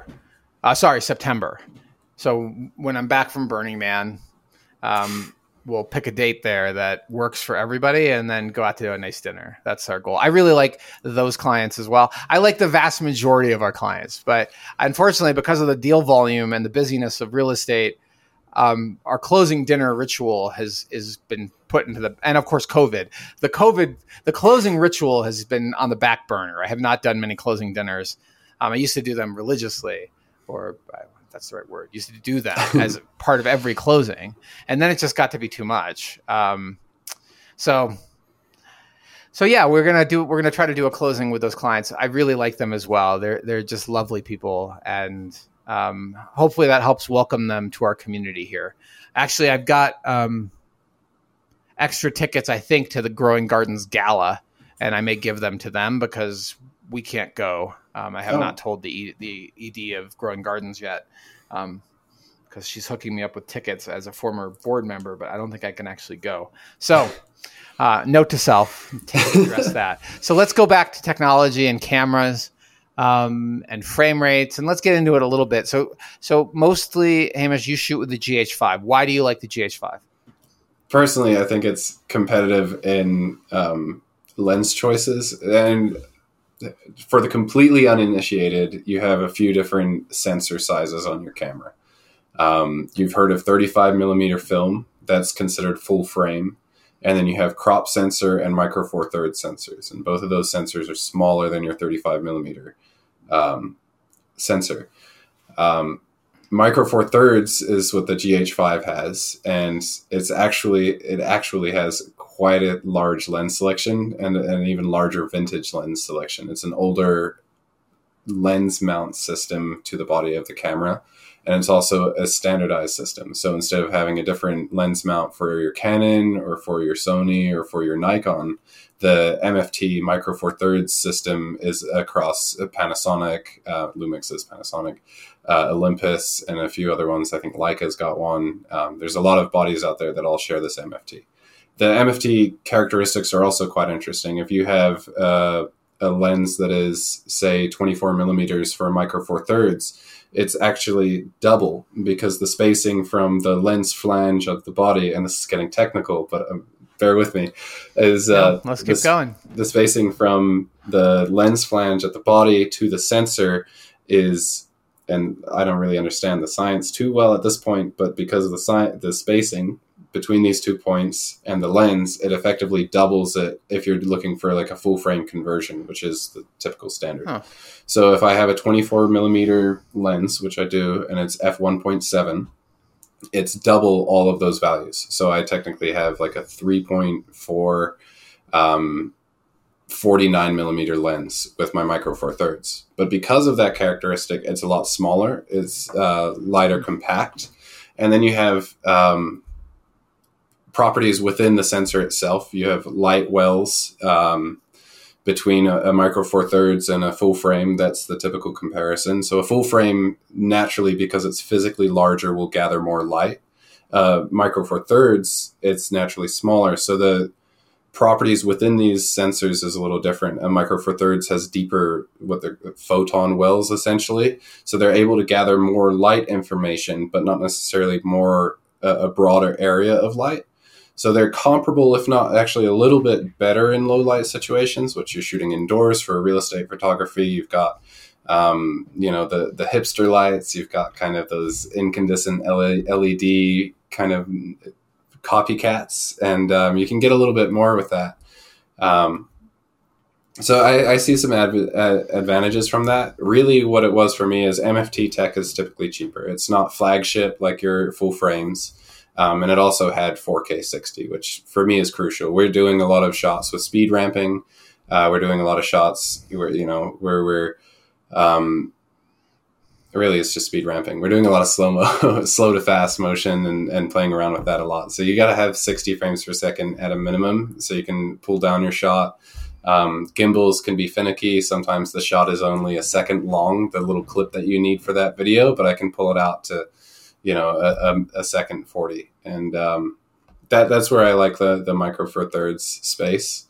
September. So when I'm back from Burning Man, we'll pick a date there that works for everybody and then go out to a nice dinner. That's our goal. I really like those clients as well. I like the vast majority of our clients, but unfortunately, because of the deal volume and the busyness of real estate, our closing dinner ritual has been put into and of course, the closing ritual has been on the back burner. I have not done many closing dinners. I used to do them religiously, or that's the right word. Used to do that as part of every closing, and then it just got to be too much. So yeah, we're gonna try to do a closing with those clients. I really like them as well. They're just lovely people, and hopefully that helps welcome them to our community here. Actually, I've got extra tickets, I think, to the Growing Gardens Gala, and I may give them to them because we can't go. I have not told the ED of Growing Gardens yet, because she's hooking me up with tickets as a former board member, but I don't think I can actually go. So note to self, to address that. So let's go back to technology and cameras. and frame rates. And let's get into it a little bit. So mostly, Hamish, you shoot with the GH5. Why do you like the GH5? Personally, I think it's competitive in lens choices. And for the completely uninitiated, you have a few different sensor sizes on your camera. You've heard of 35 millimeter film. That's considered full frame. And then you have crop sensor and micro four thirds sensors. And both of those sensors are smaller than your 35 millimeter sensor. Micro four thirds is what the GH5 has. And it actually has quite a large lens selection and an even larger vintage lens selection. It's an older lens mount system to the body of the camera. And it's also a standardized system. So instead of having a different lens mount for your Canon or for your Sony or for your Nikon, the MFT Micro Four Thirds system is across Panasonic, Lumix is Panasonic, Olympus, and a few other ones. I think Leica's got one. There's a lot of bodies out there that all share this MFT. The MFT characteristics are also quite interesting. If you have a lens that is, say, 24 millimeters for a Micro Four Thirds, it's actually double because the spacing from the lens flange of the body, and this is getting technical, but bear with me, is let's keep going. The spacing from the lens flange at the body to the sensor is, and I don't really understand the science too well at this point, but because of the spacing between these 2 points and the lens, it effectively doubles it if you're looking for like a full frame conversion, which is the typical standard. Huh. So if I have a 24 millimeter lens, which I do, and it's f1.7, it's double all of those values. So I technically have like a 3.4 49 millimeter lens with my Micro Four Thirds. But because of that characteristic, it's a lot smaller. It's lighter compact. And then you have properties within the sensor itself. You have light wells between a Micro Four Thirds and a full frame. That's the typical comparison. So a full frame, naturally, because it's physically larger, will gather more light. Micro Four Thirds, it's naturally smaller. So the properties within these sensors is a little different. A Micro Four Thirds has deeper, what they're photon wells, essentially. So they're able to gather more light information, but not necessarily more a broader area of light. So they're comparable, if not actually a little bit better in low light situations, which you're shooting indoors for real estate photography. You've got, the hipster lights. You've got kind of those incandescent LED kind of copycats, and you can get a little bit more with that. So I see some advantages from that. Really, what it was for me is MFT tech is typically cheaper. It's not flagship like your full frames. And it also had 4K 60, which for me is crucial. We're doing a lot of shots with speed ramping. We're doing a lot of shots where we're really it's just speed ramping. We're doing a lot of slow-mo, slow to fast motion and playing around with that a lot. So you got to have 60 frames per second at a minimum so you can pull down your shot. Gimbals can be finicky. Sometimes the shot is only a second long, the little clip that you need for that video, but I can pull it out to a second 40. And that's where I like the Micro Four Thirds space.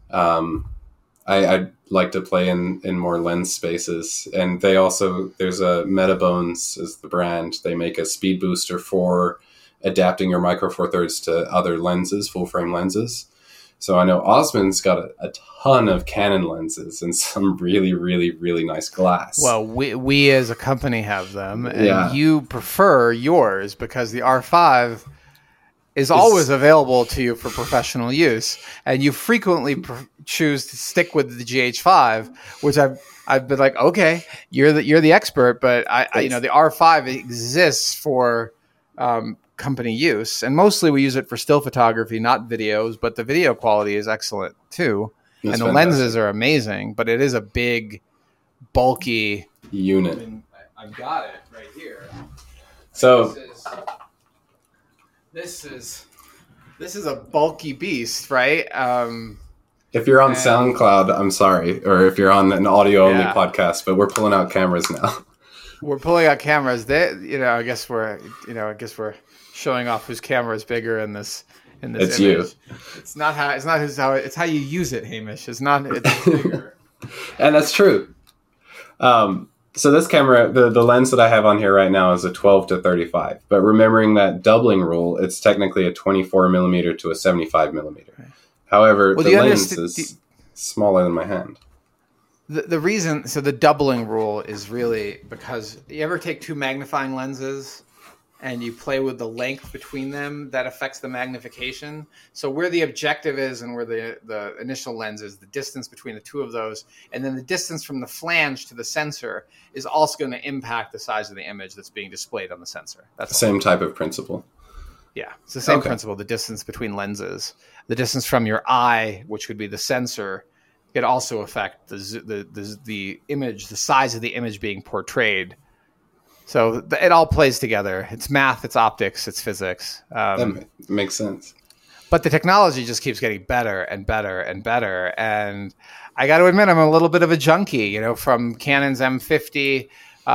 I like to play in more lens spaces. And there's a Metabones is the brand. They make a speed booster for adapting your Micro Four Thirds to other lenses, full frame lenses. So I know Osmond's got a ton of Canon lenses and some really, really, really nice glass. Well, we as a company have them, and you prefer yours because the R5 is always available to you for professional use, and you frequently choose to stick with the GH5, which I've been like, okay, you're the expert, but the R5 exists for company use, and mostly we use it for still photography, not videos, but the video quality is excellent too. That's and the fantastic. Lenses are amazing, but it is a big, bulky unit. I've got it right here. So this is a bulky beast, right? If you're on SoundCloud, I'm sorry, or if you're on an audio-only podcast, but we're pulling out cameras now. We're pulling out cameras. I guess we're showing off whose camera is bigger in this it's image. You. It's how you use it, Hamish. It's bigger. And that's true. So this camera, the lens that I have on here right now is a 12 to 35. But remembering that doubling rule, it's technically a 24 millimeter to a 75 millimeter. Right. However, the lens is smaller than my hand. The reason, so the doubling rule is really because you ever take two magnifying lenses and you play with the length between them, that affects the magnification. So where the objective is and where the initial lens is, the distance between the two of those, and then the distance from the flange to the sensor is also going to impact the size of the image that's being displayed on the sensor. That's the same type of principle. Yeah, it's the same principle, the distance between lenses. The distance from your eye, which would be the sensor, could also affect the image, the size of the image being portrayed. So it all plays together. It's math, it's optics, it's physics. That makes sense. But the technology just keeps getting better and better and better. And I got to admit, I'm a little bit of a junkie, from Canon's M50,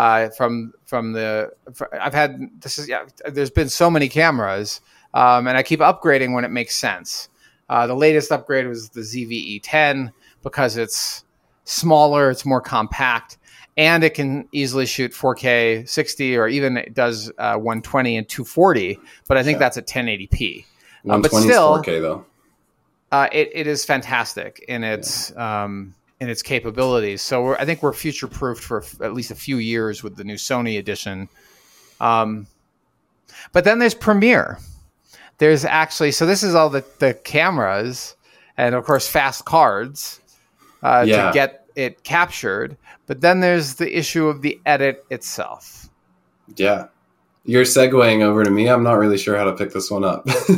there's been so many cameras, and I keep upgrading when it makes sense. The latest upgrade was the ZV-E10 because it's smaller, it's more compact. And it can easily shoot 4K 60, or even it does 120 and 240. But I think that's at 1080p. 120 is 4K though. It is fantastic in its capabilities. So I think we're future proofed for at least a few years with the new Sony edition. But then there's Premiere. There's actually, so this is all the cameras and of course fast cards to get it captured. But then there's the issue of the edit itself. Yeah. You're segueing over to me. I'm not really sure how to pick this one up.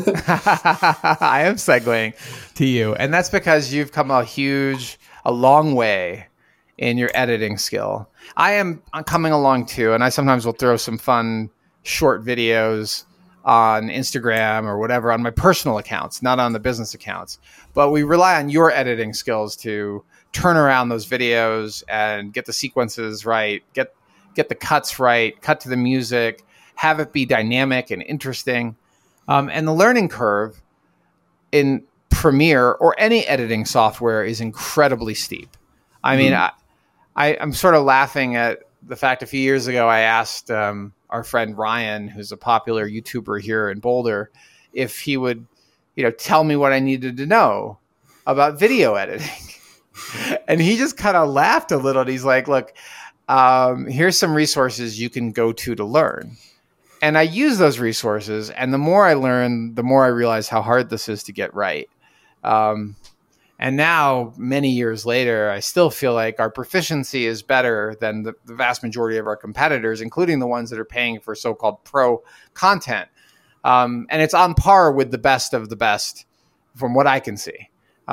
I am segueing to you. And that's because you've come a long way in your editing skill. I'm coming along too. And I sometimes will throw some fun short videos on Instagram or whatever on my personal accounts, not on the business accounts. But we rely on your editing skills to turn around those videos and get the sequences right, get the cuts right, cut to the music, have it be dynamic and interesting. And the learning curve in Premiere or any editing software is incredibly steep. I mean, I'm sort of laughing at the fact a few years ago I asked our friend Ryan, who's a popular YouTuber here in Boulder, if he would, tell me what I needed to know about video editing. And he just kind of laughed a little. And he's like, look, here's some resources you can go to learn. And I use those resources. And the more I learn, the more I realize how hard this is to get right. And now, many years later, I still feel like our proficiency is better than the vast majority of our competitors, including the ones that are paying for so-called pro content. And it's on par with the best of the best from what I can see.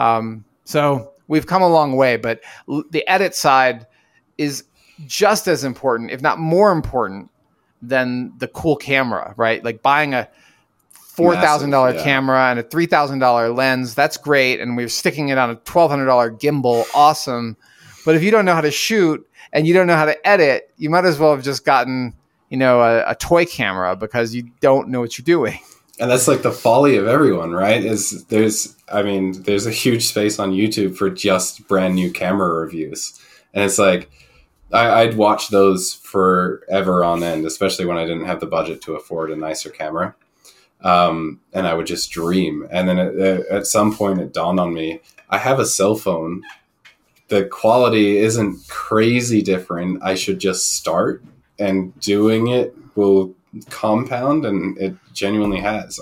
So we've come a long way, but the edit side is just as important, if not more important, than the cool camera, right? Like buying a $4,000 camera and a $3,000 lens, that's great. And we're sticking it on a $1,200 gimbal, awesome. But if you don't know how to shoot and you don't know how to edit, you might as well have just gotten, a toy camera because you don't know what you're doing. And that's like the folly of everyone, right? There's a huge space on YouTube for just brand new camera reviews. And it's like, I'd watch those forever on end, especially when I didn't have the budget to afford a nicer camera. And I would just dream. And then at some point it dawned on me, I have a cell phone. The quality isn't crazy different. I should just start, and doing it will compound, and it genuinely has.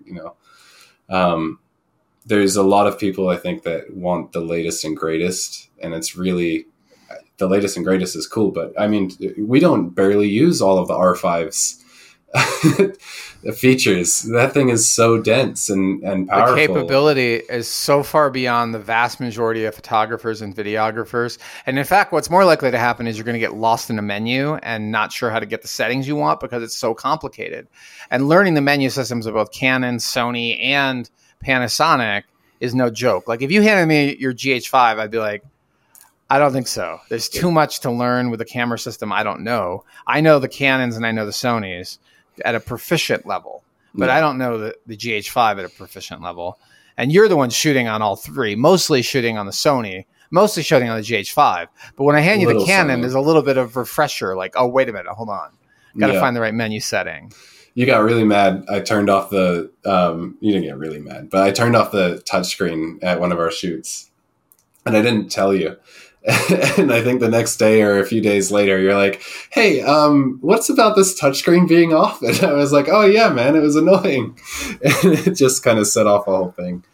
There's a lot of people I think that want the latest and greatest, and it's really the latest and greatest is cool. But I mean, we don't barely use all of the R5's features. That thing is so dense and powerful. The capability is so far beyond the vast majority of photographers and videographers. And in fact, what's more likely to happen is you're going to get lost in a menu and not sure how to get the settings you want because it's so complicated. And learning the menu systems of both Canon, Sony, and Panasonic is no joke. Like if you handed me your GH5, I'd be like, I don't think so. There's too much to learn with the camera system I don't know. I know the Canons and I know the Sonys at a proficient level, but I don't know the GH5 at a proficient level. And you're the one shooting on all three, mostly shooting on the Sony, mostly shooting on the GH5. But when I hand you the Canon, Sony. there's a little bit of refresher, like, oh, wait a minute, hold on. Got to Yeah. find the right menu setting. You got really mad. I turned off the, you didn't get really mad, but I turned off the touchscreen at one of our shoots. And I didn't tell you. And I think the next day or a few days later, you're like, hey, what's about this touchscreen being off? And I was like, oh, yeah, man, it was annoying. And it just kind of set off the whole thing.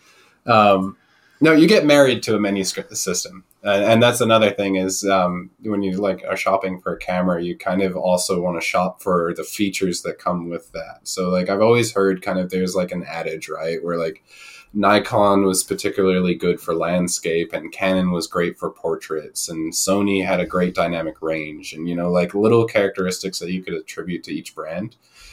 No, you get married to a menu system. And that's another thing is when you like are shopping for a camera, you kind of also want to shop for the features that come with that. So like I've always heard kind of there's like an adage, right, where like Nikon was particularly good for landscape and Canon was great for portraits and Sony had a great dynamic range and, you know, like little characteristics that you could attribute to each brand.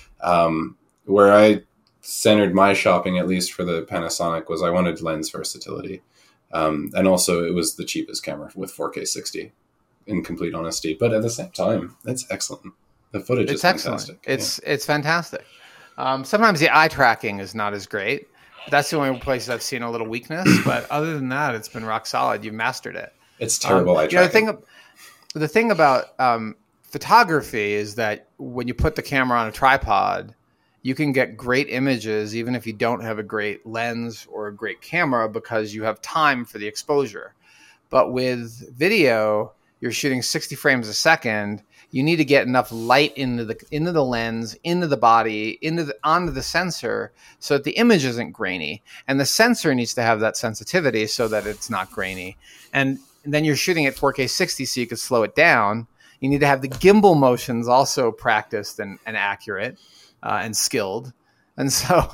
Where I centered my shopping, at least for the Panasonic, was I wanted lens versatility. And also it was the cheapest camera with 4K 60 in complete honesty. But at the same time, it's excellent. The footage is fantastic. It's fantastic. Sometimes the eye tracking is not as great. That's the only place I've seen a little weakness. But other than that, it's been rock solid. You've mastered it. It's terrible eye tracking. The thing about photography is that when you put the camera on a tripod, you can get great images even if you don't have a great lens or a great camera because you have time for the exposure. But with video, you're shooting 60 frames a second. You need to get enough light into the lens, into the body, onto the sensor so that the image isn't grainy. And the sensor needs to have that sensitivity so that it's not grainy. And then you're shooting at 4K 60 so you can slow it down. You need to have the gimbal motions also practiced and accurate and skilled. And so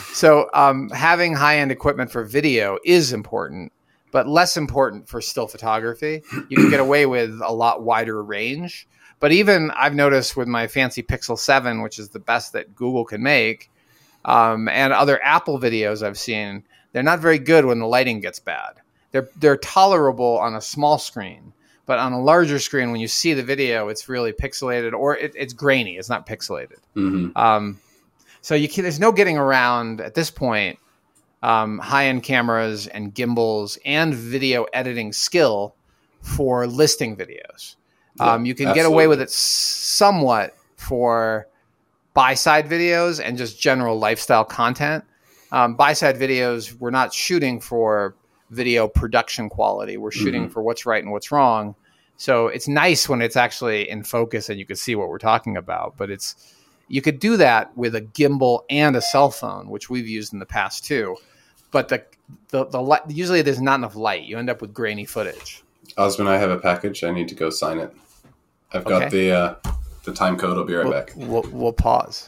having high-end equipment for video is important, but less important for still photography. You can get away with a lot wider range. But even I've noticed with my fancy Pixel 7, which is the best that Google can make, and other Apple videos I've seen, they're not very good when the lighting gets bad. They're tolerable on a small screen, but on a larger screen, when you see the video, it's really pixelated or it's grainy. It's not pixelated. Mm-hmm. So there's no getting around at this point high-end cameras and gimbals and video editing skill for listing videos. You can get away with it somewhat for buy-side videos and just general lifestyle content. Buy-side videos, we're not shooting for video production quality. We're shooting for what's right and what's wrong. So it's nice when it's actually in focus and you can see what we're talking about. But you could do that with a gimbal and a cell phone, which we've used in the past too. But the usually there's not enough light. You end up with grainy footage. Osmond, I have a package. I need to go sign it. I've got the time code. I'll be right back. We'll pause.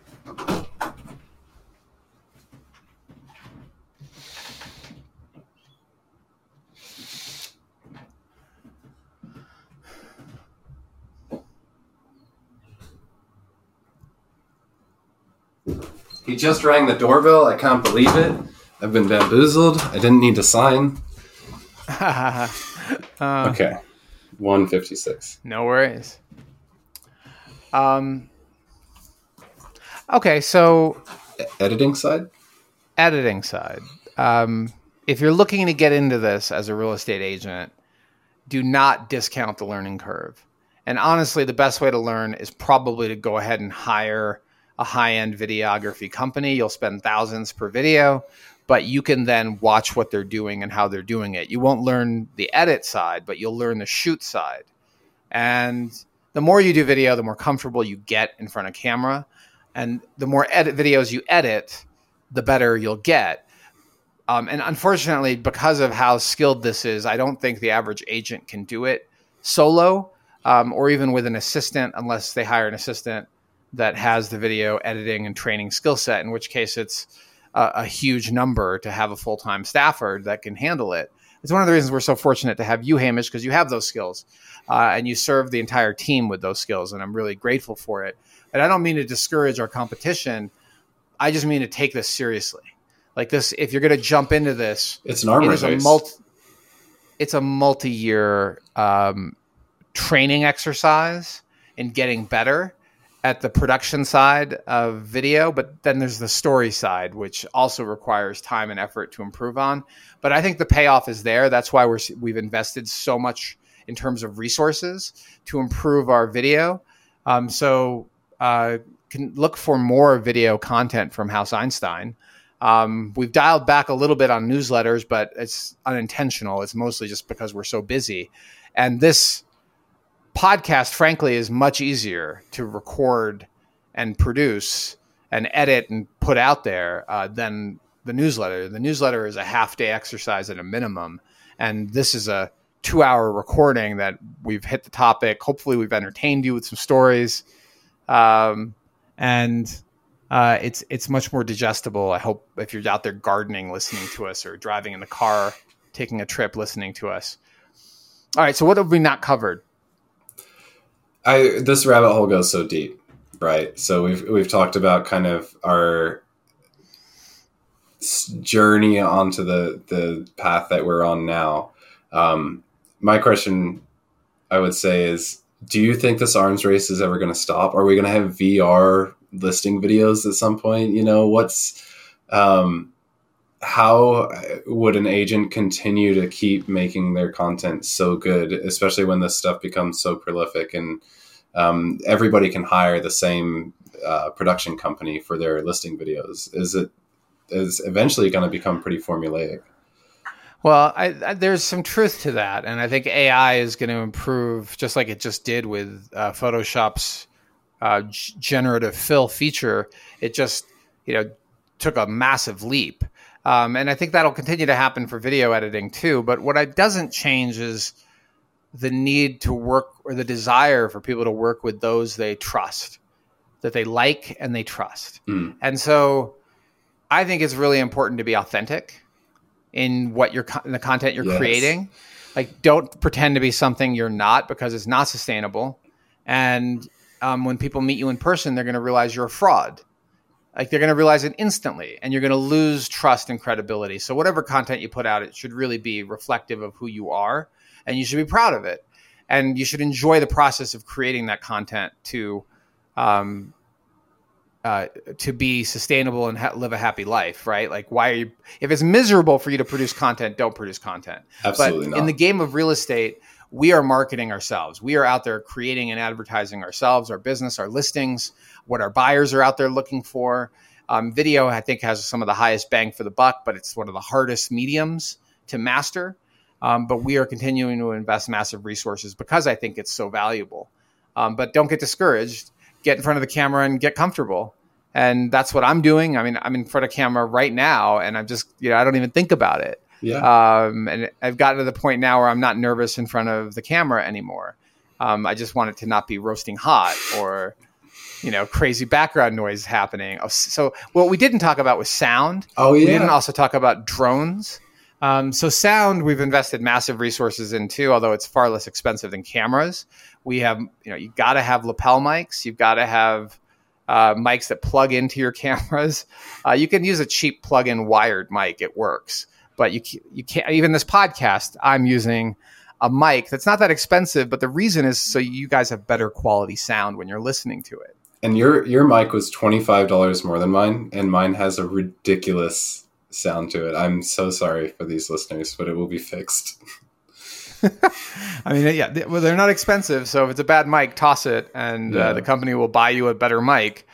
He just rang the doorbell. I can't believe it. I've been bamboozled. I didn't need to sign. Okay. 156. No worries. Okay, so editing side. If you're looking to get into this as a real estate agent, do not discount the learning curve. And honestly, the best way to learn is probably to go ahead and hire a high-end videography company. You'll spend thousands per video, but you can then watch what they're doing and how they're doing it. You won't learn the edit side, but you'll learn the shoot side. And the more you do video, the more comfortable you get in front of camera. And the more videos you edit, the better you'll get. And unfortunately, because of how skilled this is, I don't think the average agent can do it solo or even with an assistant unless they hire an assistant that has the video editing and training skill set, in which case it's a huge number to have a full-time staffer that can handle it. It's one of the reasons we're so fortunate to have you, Hamish, because you have those skills and you serve the entire team with those skills, and I'm really grateful for it. And I don't mean to discourage our competition. I just mean to take this seriously. Like this, if you're going to jump into this, it's an arms race. It's a multi-year training exercise in getting better. at the production side of video, but then there's the story side, which also requires time and effort to improve on. But I think the payoff is there. That's why we've invested so much in terms of resources to improve our video. So can look for more video content from House Einstein. We've dialed back a little bit on newsletters, but it's unintentional. It's mostly just because we're so busy. And this podcast, frankly, is much easier to record and produce and edit and put out there than the newsletter. The newsletter is a half-day exercise at a minimum. And this is a 2-hour recording that we've hit the topic. Hopefully we've entertained you with some stories. It's much more digestible. I hope if you're out there gardening, listening to us, or driving in the car, taking a trip, listening to us. All right. So what have we not covered? This rabbit hole goes so deep, right? So we've talked about kind of our journey onto the path that we're on now. My question, I would say, is, do you think this arms race is ever going to stop? Are we going to have VR listing videos at some point? You know, how would an agent continue to keep making their content so good, especially when this stuff becomes so prolific and everybody can hire the same production company for their listing videos? Is eventually going to become pretty formulaic? Well, there's some truth to that. And I think AI is going to improve, just like it just did with Photoshop's generative fill feature. It just, took a massive leap. And I think that'll continue to happen for video editing too. But what it doesn't change is the need to work, or the desire for people to work with those they trust, that they like and they trust. And so I think it's really important to be authentic in what in the content you're creating. Like, don't pretend to be something you're not, because it's not sustainable. And when people meet you in person, they're going to realize you're a fraud. Like, they're going to realize it instantly, and you're going to lose trust and credibility. So whatever content you put out, it should really be reflective of who you are, and you should be proud of it. And you should enjoy the process of creating that content to be sustainable and live a happy life, right? Like, if it's miserable for you to produce content, don't produce content. Absolutely not. In the game of real estate, we are marketing ourselves. We are out there creating and advertising ourselves, our business, our listings, what our buyers are out there looking for. Video, I think, has some of the highest bang for the buck, but it's one of the hardest mediums to master. But we are continuing to invest massive resources because I think it's so valuable. But don't get discouraged. Get in front of the camera and get comfortable. And that's what I'm doing. I mean, I'm in front of camera right now, and I'm just, I don't even think about it. Yeah. And I've gotten to the point now where I'm not nervous in front of the camera anymore. I just want it to not be roasting hot or, crazy background noise happening. So what we didn't talk about was sound. Oh, yeah. We didn't also talk about drones. So sound, we've invested massive resources into, although it's far less expensive than cameras. We have, you've got to have lapel mics. You've got to have mics that plug into your cameras. You can use a cheap plug-in wired mic. It works. But you can't, even this podcast, I'm using a mic that's not that expensive, but the reason is so you guys have better quality sound when you're listening to it. And your mic was $25 more than mine, and mine has a ridiculous sound to it. I'm so sorry for these listeners, but it will be fixed. I mean, yeah, well, they're not expensive. So if it's a bad mic, toss it, and the company will buy you a better mic.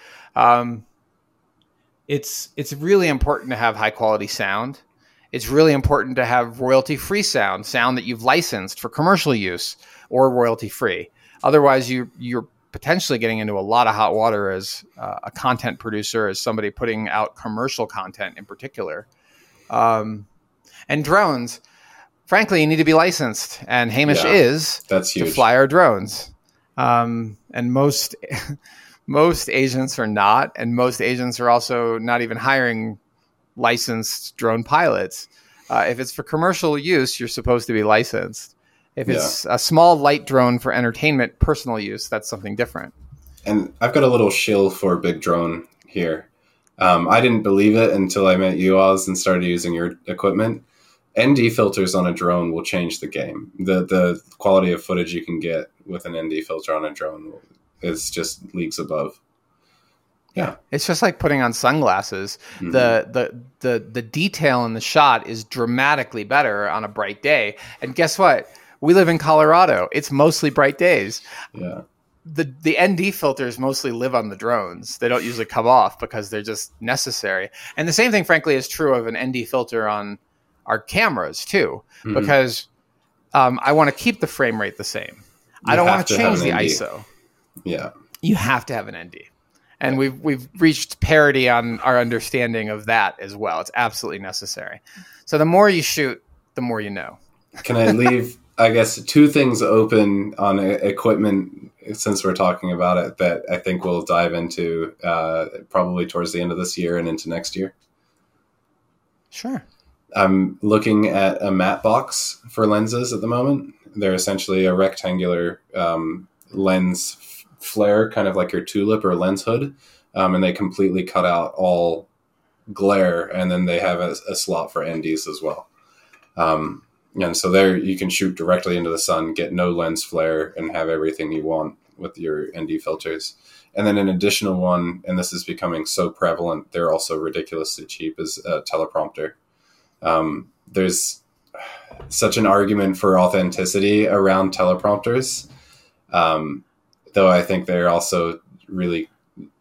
It's really important to have high quality sound. It's really important to have royalty-free sound that you've licensed for commercial use or royalty-free. Otherwise, you're potentially getting into a lot of hot water as a content producer, as somebody putting out commercial content in particular. And drones, frankly, you need to be licensed. And Hamish is that's huge. To fly our drones. And most agents are not. And most agents are also not even hiring licensed drone pilots. If it's for commercial use, you're supposed to be licensed. If it's a small light drone for entertainment, personal use, that's something different. And I've got a little shill for big drone here. I didn't believe it until I met you, Oz, and started using your equipment. ND filters on a drone will change the game. The quality of footage you can get with an ND filter on a drone is just leagues above. Yeah. It's just like putting on sunglasses. Mhm. The detail in the shot is dramatically better on a bright day. And guess what? We live in Colorado. It's mostly bright days. Yeah. The ND filters mostly live on the drones. They don't usually come off because they're just necessary. And the same thing, frankly, is true of an ND filter on our cameras too, Mhm. because I want to keep the frame rate the same. I don't want to change the ISO. Yeah. You have to have an ND. And we've reached parity on our understanding of that as well. It's absolutely necessary. So the more you shoot, the more you know. Can I leave, I guess, two things open on equipment since we're talking about it that I think we'll dive into probably towards the end of this year and into next year? Sure. I'm looking at a matte box for lenses at the moment. They're essentially a rectangular lens flare, kind of like your tulip or lens hood, and they completely cut out all glare, and then they have a slot for NDs as well. And so there you can shoot directly into the sun, get no lens flare, and have everything you want with your ND filters. And then an additional one, and this is becoming so prevalent, they're also ridiculously cheap, is a teleprompter. There's such an argument for authenticity around teleprompters, though I think they're also really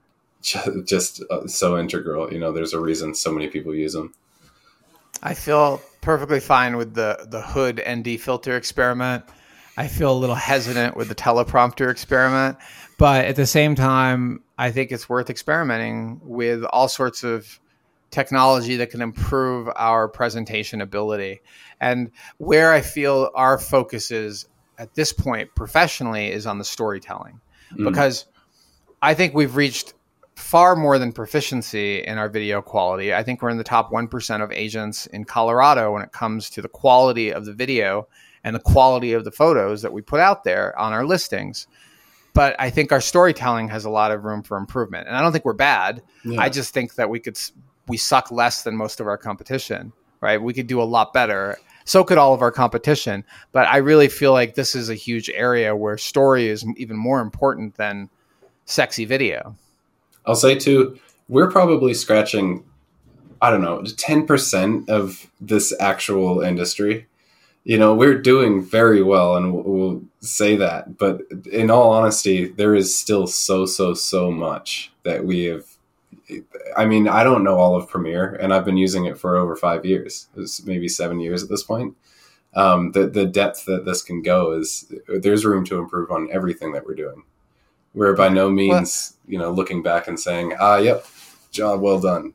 just so integral. You know, there's a reason so many people use them. I feel perfectly fine with the hood ND filter experiment. I feel a little hesitant with the teleprompter experiment, but at the same time, I think it's worth experimenting with all sorts of technology that can improve our presentation ability. And where I feel our focus is at this point professionally is on the storytelling, because I think we've reached far more than proficiency in our video quality. I think we're in the top 1% of agents in Colorado when it comes to the quality of the video and the quality of the photos that we put out there on our listings. But I think our storytelling has a lot of room for improvement. And I don't think we're bad. Yeah. I just think that we suck less than most of our competition, right? We could do a lot better. So could all of our competition. But I really feel like this is a huge area where story is even more important than sexy video. I'll say too, we're probably scratching, I don't know, 10% of this actual industry. You know, we're doing very well, and we'll say that. But in all honesty, there is still so much that we have. I mean, I don't know all of Premiere, and I've been using it for over 5 years. It's maybe 7 years at this point. The depth that this can go is, there's room to improve on everything that we're doing. We're by no means, looking back and saying, yep, job well done,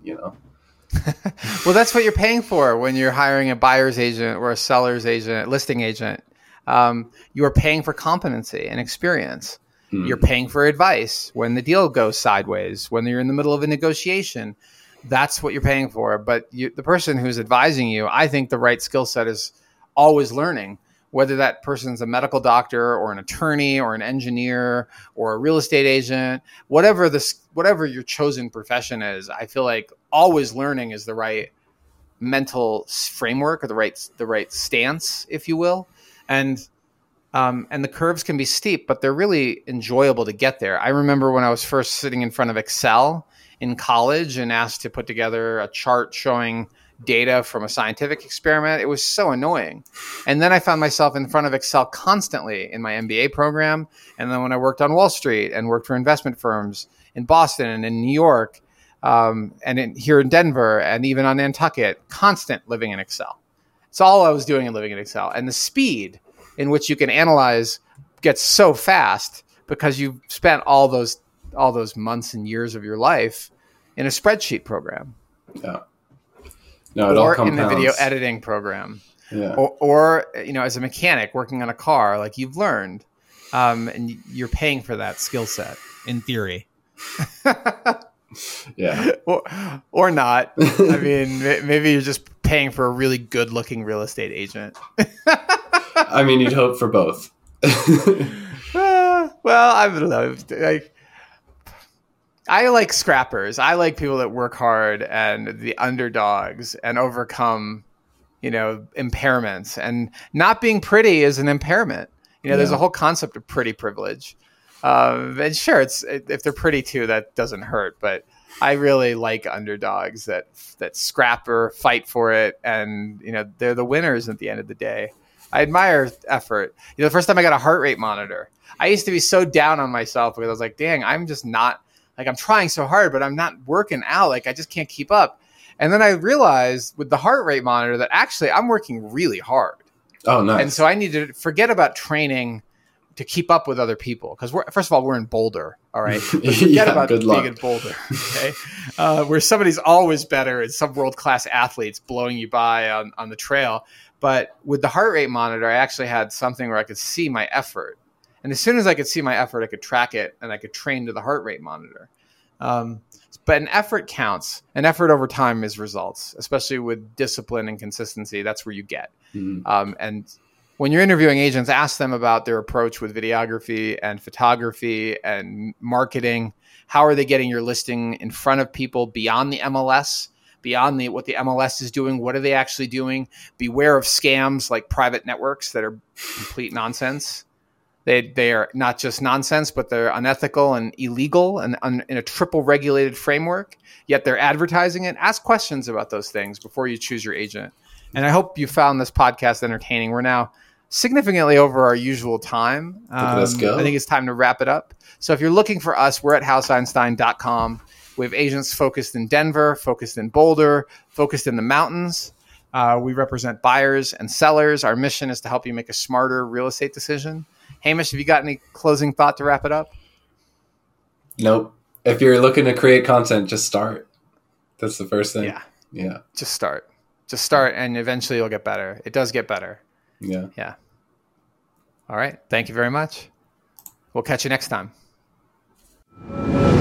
Well, that's what you're paying for when you're hiring a buyer's agent or a seller's agent, listing agent. You are paying for competency and experience. You're paying for advice when the deal goes sideways, when you're in the middle of a negotiation. That's what you're paying for. But the person who's advising you, I think the right skill set is always learning, whether that person's a medical doctor or an attorney or an engineer or a real estate agent, whatever your chosen profession is. I feel like always learning is the right mental framework, or the right stance, if you will. And the curves can be steep, but they're really enjoyable to get there. I remember when I was first sitting in front of Excel in college and asked to put together a chart showing data from a scientific experiment. It was so annoying. And then I found myself in front of Excel constantly in my MBA program. And then when I worked on Wall Street and worked for investment firms in Boston and in New York, and here in Denver, and even on Nantucket, constant living in Excel. It's all I was doing and living in Excel. And the speed in which you can analyze gets so fast because you've spent all those months and years of your life in a spreadsheet program. Yeah. No, it all compounds. In the video editing program. Yeah. Or as a mechanic working on a car, like you've learned, and you're paying for that skill set in theory. Yeah. Or not. I mean, maybe you're just paying for a really good looking real estate agent. I mean, you'd hope for both. Well, I don't know. I like scrappers. I like people that work hard and the underdogs and overcome, impairments. And not being pretty is an impairment. There's a whole concept of pretty privilege. And sure, if they're pretty too, that doesn't hurt. But I really like underdogs that scrap or fight for it, and they're the winners at the end of the day. I admire effort. The first time I got a heart rate monitor, I used to be so down on myself because I was like, dang, I'm just not, like, I'm trying so hard, but I'm not working out. Like, I just can't keep up. And then I realized with the heart rate monitor that actually I'm working really hard. Oh, nice. And so I need to forget about training to keep up with other people. Because first of all, we're in Boulder. All right. But forget about being in Boulder. Okay. Where somebody's always better and some world-class athletes blowing you by on the trail. But with the heart rate monitor, I actually had something where I could see my effort. And as soon as I could see my effort, I could track it and I could train to the heart rate monitor. But an effort counts. An effort over time is results, especially with discipline and consistency. That's where you get. And when you're interviewing agents, ask them about their approach with videography and photography and marketing. How are they getting your listing in front of people beyond the MLS? Beyond what the MLS is doing, what are they actually doing? Beware of scams like private networks that are complete nonsense. They are not just nonsense, but they're unethical and illegal and in a triple regulated framework, yet they're advertising it. Ask questions about those things before you choose your agent. And I hope you found this podcast entertaining. We're now significantly over our usual time. Let's go. I think it's time to wrap it up. So if you're looking for us, we're at houseeinstein.com. We have agents focused in Denver, focused in Boulder, focused in the mountains. We represent buyers and sellers. Our mission is to help you make a smarter real estate decision. Hamish, have you got any closing thought to wrap it up? Nope. If you're looking to create content, just start. That's the first thing. Yeah. Just start, and eventually you'll get better. It does get better. Yeah. All right. Thank you very much. We'll catch you next time.